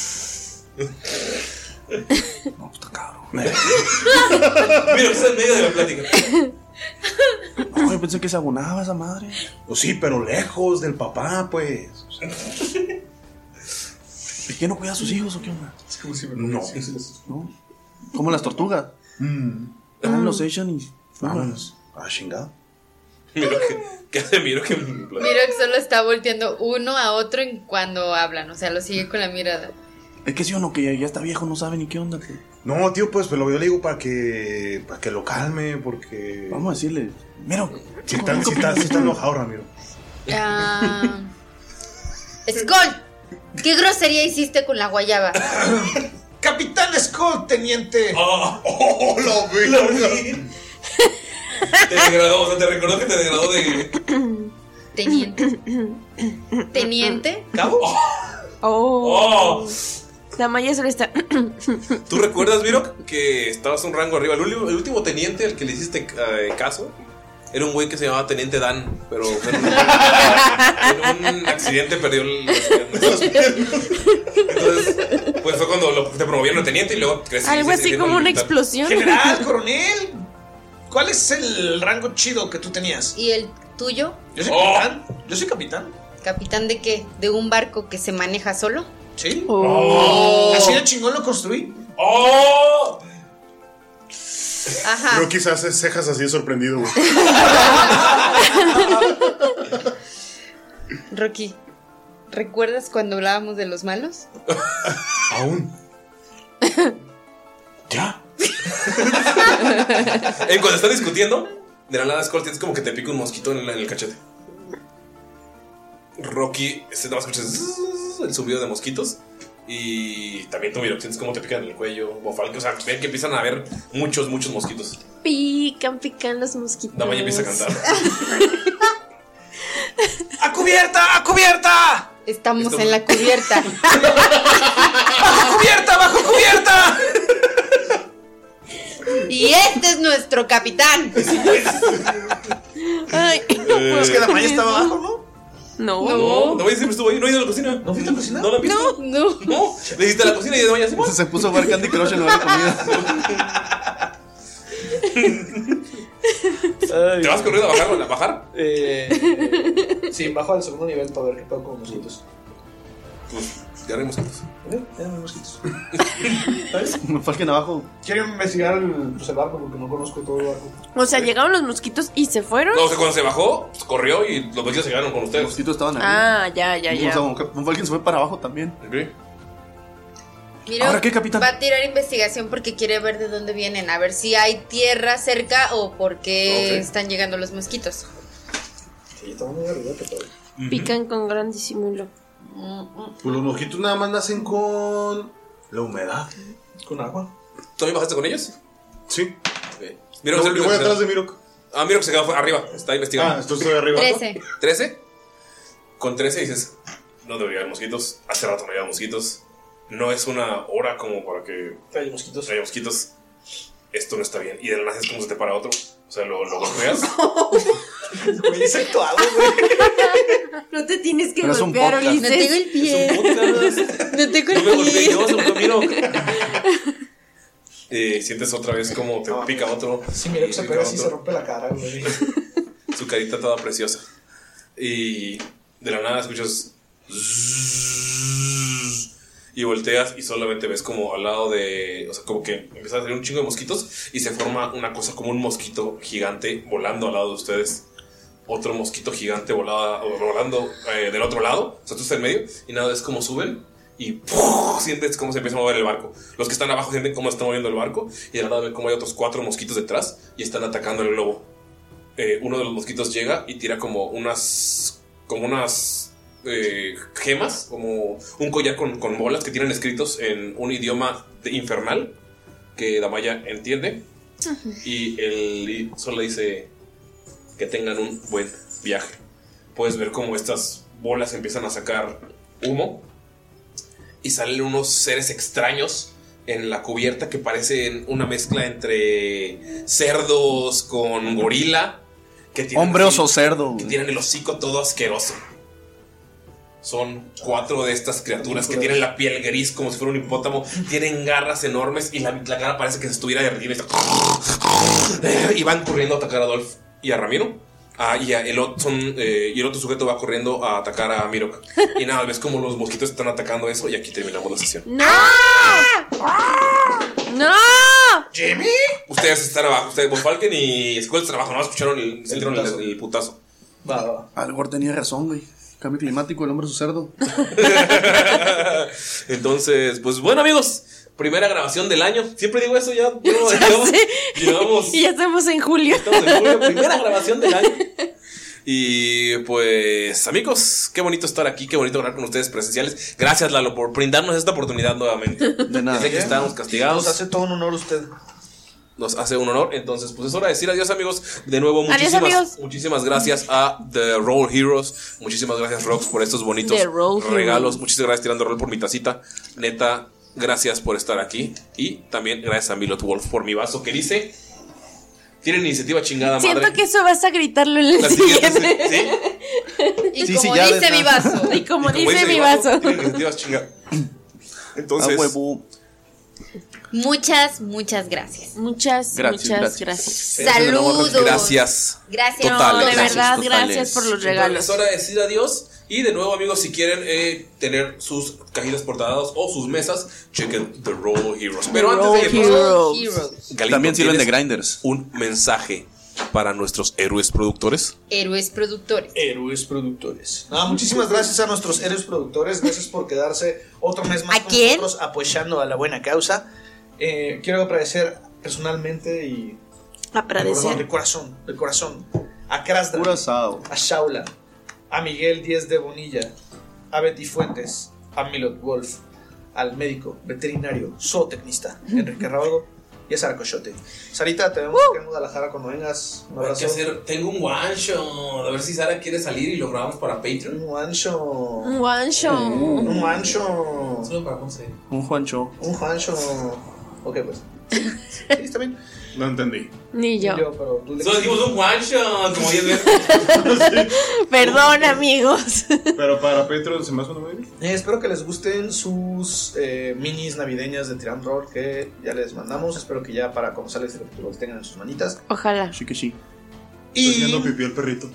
No, pues está cabrón. Mira, está en medio de la plática. No, yo pensé que se abonaba esa madre. Pues sí, pero lejos del papá, pues. O sea, ¿y qué no cuida a sus hijos o qué onda? no. ¿No? Como las tortugas. Mm. Ah, los echan y vámonos. Ah, chingado. Miro que, que hace Miro que. Miro que solo está volteando uno a otro en cuando hablan, o sea, lo sigue con la mirada. Es que sí o no, que ya, ya está viejo, no sabe ni qué onda. Pues. No, tío, pues, pero yo le digo para que para que lo calme, porque Vamos a decirle, mira, si está, si está, si está enojado, Ramiro. Ah, Skull, ¿qué grosería hiciste con la guayaba? Capitán Skull, teniente. Oh, ¡Oh, lo vi! Lo vi. Te degradó, o sea, te recordó que te degradó de. Teniente. ¿Teniente? ¿Cabo? Oh. Oh. La Maya solo está. ¿Tú recuerdas, Miro, que estabas un rango arriba? El último, el último teniente al que le hiciste eh, caso era un güey que se llamaba Teniente Dan, pero en un, en un accidente perdió el, las piernas. Entonces, pues fue cuando lo, te promovieron a teniente y luego crecí. Algo así como una explosión. General, coronel. ¿Cuál es el rango chido que tú tenías? ¿Y el tuyo? Yo soy Oh. capitán. Yo soy capitán. ¿Capitán de qué? ¿De un barco que se maneja solo? Sí. Oh. Así de chingón lo construí. ¡Oh! Ajá. Pero quizás hace cejas así de sorprendido, güey. Rocky, ¿recuerdas cuando hablábamos de los malos? Aún. ya. En cuando están discutiendo, de la nada Skull tienes como que te pica un mosquito en el, en el cachete. Rocky, este nada más escuchas zzzz, el zumbido de mosquitos. Y también tú, Miro, sientes como te pican en el cuello. Bofalque, o sea, ven que empiezan a haber muchos, muchos mosquitos. Pican, pican los mosquitos. Damaya empieza a cantar. ¡A cubierta! ¡A cubierta! Estamos Esto- en la cubierta. ¡Bajo cubierta! ¡Bajo cubierta! Y este es nuestro capitán. Ay, Es que la Maya estaba abajo, ¿no? no. No, Damaya siempre estuvo ahí, no ha ido a la cocina. ¿No fuiste a cocinar? ¿No la has visto? No. No, le dijiste a la cocina y Damaya se Se puso a jugar Candy Crush en lugar de comida. ¿Te vas corriendo a bajar? ¿A bajar? Eh, sí, bajo al segundo nivel para ver qué puedo con los mosquitos. Pues ya no hay mosquitos. ¿Eh? Ya no hay mosquitos. Me falquen abajo. Quiero investigar el, pues, el barco porque no conozco todo el barco. O sea, llegaron los mosquitos y se fueron. No, o sea, cuando se bajó, pues, corrió y los mosquitos se quedaron con Los ustedes. mosquitos estaban ahí. Ah, ya, ya, O ya. sea, un Falken se fue para abajo también. Ok. Mira, ¿Ahora qué, capitán? va a tirar investigación porque quiere ver de dónde vienen, a ver si hay tierra cerca o por qué Ok. están llegando los mosquitos. Sí, estamos muy arriba, pero Pican con gran disimulo. Pues los mosquitos nada más nacen con la humedad. con agua. ¿Tú también bajaste con ellos? Sí. Ok. Miro, Yo, yo voy atrás de Mirok. Ah, Miro que se quedó arriba, está investigando. Ah, esto estoy arriba. trece. ¿trece? Con trece dices, no debería haber mosquitos. Hace rato no había mosquitos. No es una hora como para que hay mosquitos. Hay mosquitos. Esto no está bien. Y de la nada es como se te para otro. O sea, lo, lo golpeas. Güey, es actuado, güey. No te tienes que Pero es un golpear, podcast. Ulises. No tengo el pie. Es un podcast. No tengo No el me golpeé pie. yo, se golpeó Miro. Eh, sientes otra vez como te pica otro. Sí, mira que se pica pega así, otro. se rompe la cara, güey. Su carita toda preciosa. Y de la nada escuchas. Y volteas y solamente ves como al lado de. O sea, como que empieza a salir un chingo de mosquitos. Y se forma una cosa como un mosquito gigante volando al lado de ustedes. Otro mosquito gigante volada, volando eh, del otro lado. O sea, tú estás en medio. Y nada, es como suben. Y ¡puf! Sientes cómo se empieza a mover el barco. Los que están abajo sienten cómo se está moviendo el barco. Y de la nada ven cómo hay otros cuatro mosquitos detrás. Y están atacando el globo. Eh, uno de los mosquitos llega y tira como unas. Como unas. Eh, gemas, como un collar con, con bolas que tienen escritos en un idioma de infernal que Damaya entiende. Y él solo dice que tengan un buen viaje. Puedes ver cómo estas bolas empiezan a sacar humo y salen unos seres extraños en la cubierta que parecen una mezcla entre cerdos con gorila. Que tienen Hombre así- oso cerdo. que tienen el hocico todo asqueroso. Son cuatro de estas criaturas que tienen la piel gris como si fuera un hipopótamo. Tienen garras enormes y la, la cara parece que se estuviera derritiendo. Y van corriendo a atacar a Dolph y a Ramiro. Ah, y, a el, ot- son, eh, y el otro sujeto va corriendo a atacar a Mirok. Y nada, ves como los mosquitos están atacando eso. Y aquí terminamos la sesión. ¡No! ¡No! ¡Jimmy! Ustedes están abajo. Ustedes, Von Falken y Skull están abajo. No escucharon el, sintieron el, el putazo. Va, va. Algor tenía razón, güey. Cambio climático, el hombre su cerdo. Entonces, pues bueno, amigos, primera grabación del año. Siempre digo eso ya. Llevamos, llevamos, llevamos- Y ya estamos en julio. estamos en julio, primera grabación del año. Y pues, amigos, qué bonito estar aquí, qué bonito hablar con ustedes presenciales. Gracias, Lalo, por brindarnos esta oportunidad nuevamente. De nada. Sé que estábamos castigados. Nos hace todo un honor usted. Nos hace un honor. Entonces, pues es hora de decir adiós, amigos. De nuevo, Adiós, muchísimas, amigos. muchísimas gracias a The Roll Heroes. Muchísimas gracias, Rox, por estos bonitos The Roll regalos. Heroes. Muchísimas gracias, Tirando Rol, por mi tacita. Neta, gracias por estar aquí. Y también gracias a Milot Wolf por mi vaso que dice: tienen iniciativa chingada madre. Siento que eso vas a gritarlo en el La siguiente, siguiente. ¿sí? Y Sí, sí, como ya dice ves, mi ya. vaso. Y como Y como dice mi vaso. tienen iniciativas chingadas. Entonces, A huevo. Muchas, muchas gracias. Muchas, Gracias, muchas gracias. gracias. Saludos. gracias. Gracias. No, Totales. de Gracias, verdad, totales. gracias por los Entonces, regalos. es hora de decir adiós. Y de nuevo, amigos, si quieren eh, tener sus cajitas portadas o sus mesas, chequen The Roll Heroes. Pero The antes Roll de irnos, Heroes. Heroes. Galindo, También sirven de ¿tienes grinders. un mensaje para nuestros héroes productores? Héroes productores. Héroes productores. Ah, muchísimas gracias a nuestros héroes productores. Gracias por quedarse otro mes más ¿A con quién? nosotros apoyando a la buena causa. Eh, quiero agradecer personalmente y de Agradecer. corazón, de corazón, a Krasdan, Curazao. a Shaula, a Miguel Díez de Bonilla, a Betty Fuentes, a Milot Wolf, al médico, veterinario, zootecnista, Enrique Rábago y a Sara Cochote. Sarita, te vemos acá en Guadalajara cuando vengas. Un abrazo. Tengo un one shot. A ver si Sara quiere salir y lo grabamos para Patreon. Un guancho. Un one show. Un guancho. Solo para conseguir. Un Juancho. Un guancho. Ok, pues. Sí, está bien. No entendí. Ni yo. Yo, pero tú le- Solo dijimos un one shot, como diez veces. Perdón, amigos. Pero para Petro se me hace una muy bien. Eh, espero que les gusten sus eh, minis navideñas de Tirando Roll que ya les mandamos. Espero que ya para cuando sale este capítulo los tengan en sus manitas. Ojalá. Sí que sí. Estoy haciendo Y, pipí al perrito.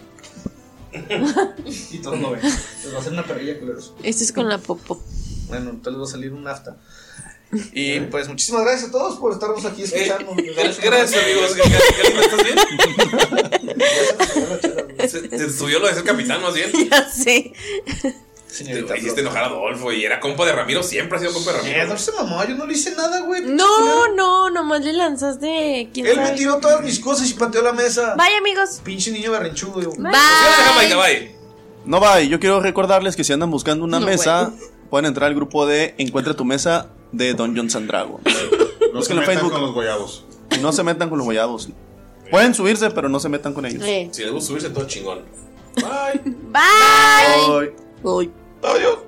y todos lo ven. Les va a hacer una perrilla, culeros. Esto es con la popo. Bueno, entonces les va a salir un nafta. Y pues muchísimas gracias a todos por estarnos aquí escuchando. Gracias, amigos. Galindo, ¿estás bien? Se te subió lo de ser capitán, más bien. Ya sé. Señorita Te hiciste Flor. enojar a Adolfo y era compa de Ramiro. Siempre ha sido compa de Eh, Ramiro. no se mamó, yo no le hice nada, güey. No, no, nomás le lanzaste. ¿Quién Él sabe? me tiró todas mis cosas y pateó la mesa. Bye, amigos. Pinche niño berrinchudo. Yo. Bye. Bye. No va, yo quiero recordarles que si andan buscando una No, mesa, pueden entrar al grupo de Encuentra tu mesa de Dungeons and Dragons. No se Búsquenlo en metan Facebook. con los guayabos. No se metan con los guayabos. Pueden subirse, pero no se metan con ellos. Eh. Si les gusta subirse, todo chingón. Bye. Bye. Bye. Bye. Adiós.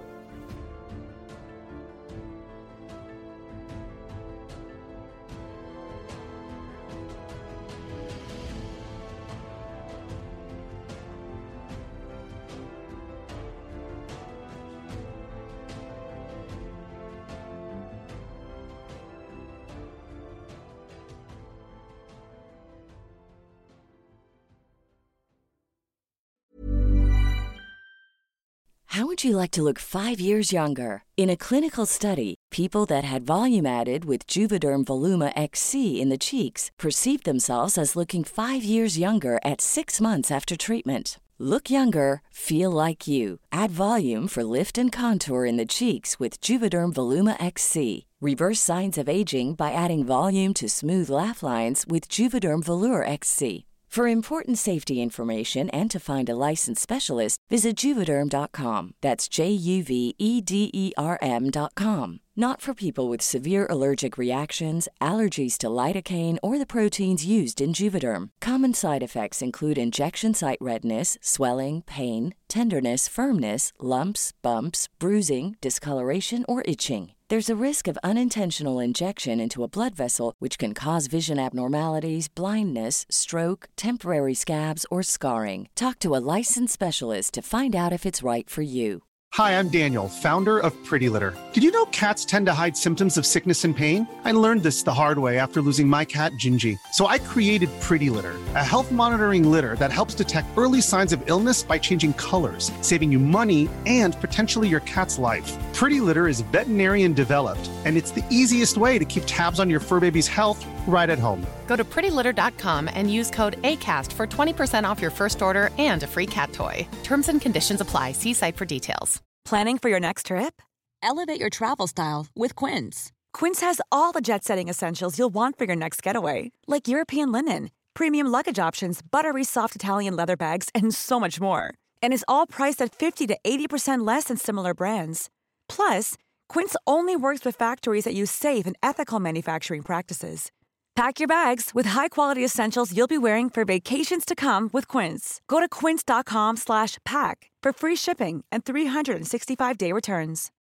How would you like to look five years younger? In a clinical study, people that had volume added with Juvederm Voluma X C in the cheeks perceived themselves as looking five years younger at six months after treatment. Look younger, feel like you. Add volume for lift and contour in the cheeks with Juvederm Voluma X C. Reverse signs of aging by adding volume to smooth laugh lines with Juvederm Volure X C. For important safety information and to find a licensed specialist, visit Juvederm dot com. That's J U V E D E R M dot com. Not for people with severe allergic reactions, allergies to lidocaine, or the proteins used in Juvederm. Common side effects include injection site redness, swelling, pain, tenderness, firmness, lumps, bumps, bruising, discoloration, or itching. There's a risk of unintentional injection into a blood vessel, which can cause vision abnormalities, blindness, stroke, temporary scabs, or scarring. Talk to a licensed specialist to find out if it's right for you. Hi, I'm Daniel, founder of Pretty Litter. Did you know cats tend to hide symptoms of sickness and pain? I learned this the hard way after losing my cat, Gingy. So I created Pretty Litter, a health monitoring litter that helps detect early signs of illness by changing colors, saving you money and potentially your cat's life. Pretty Litter is veterinarian developed, and it's the easiest way to keep tabs on your fur baby's health right at home. Go to pretty litter dot com and use code ACAST for twenty percent off your first order and a free cat toy. Terms and conditions apply. See site for details. Planning for your next trip? Elevate your travel style with Quince. Quince has all the jet-setting essentials you'll want for your next getaway, like European linen, premium luggage options, buttery soft Italian leather bags, and so much more. And is all priced at fifty to eighty percent less than similar brands. Plus, Quince only works with factories that use safe and ethical manufacturing practices. Pack your bags with high-quality essentials you'll be wearing for vacations to come with Quince. Go to quince dot com slash pack for free shipping and three sixty-five day returns.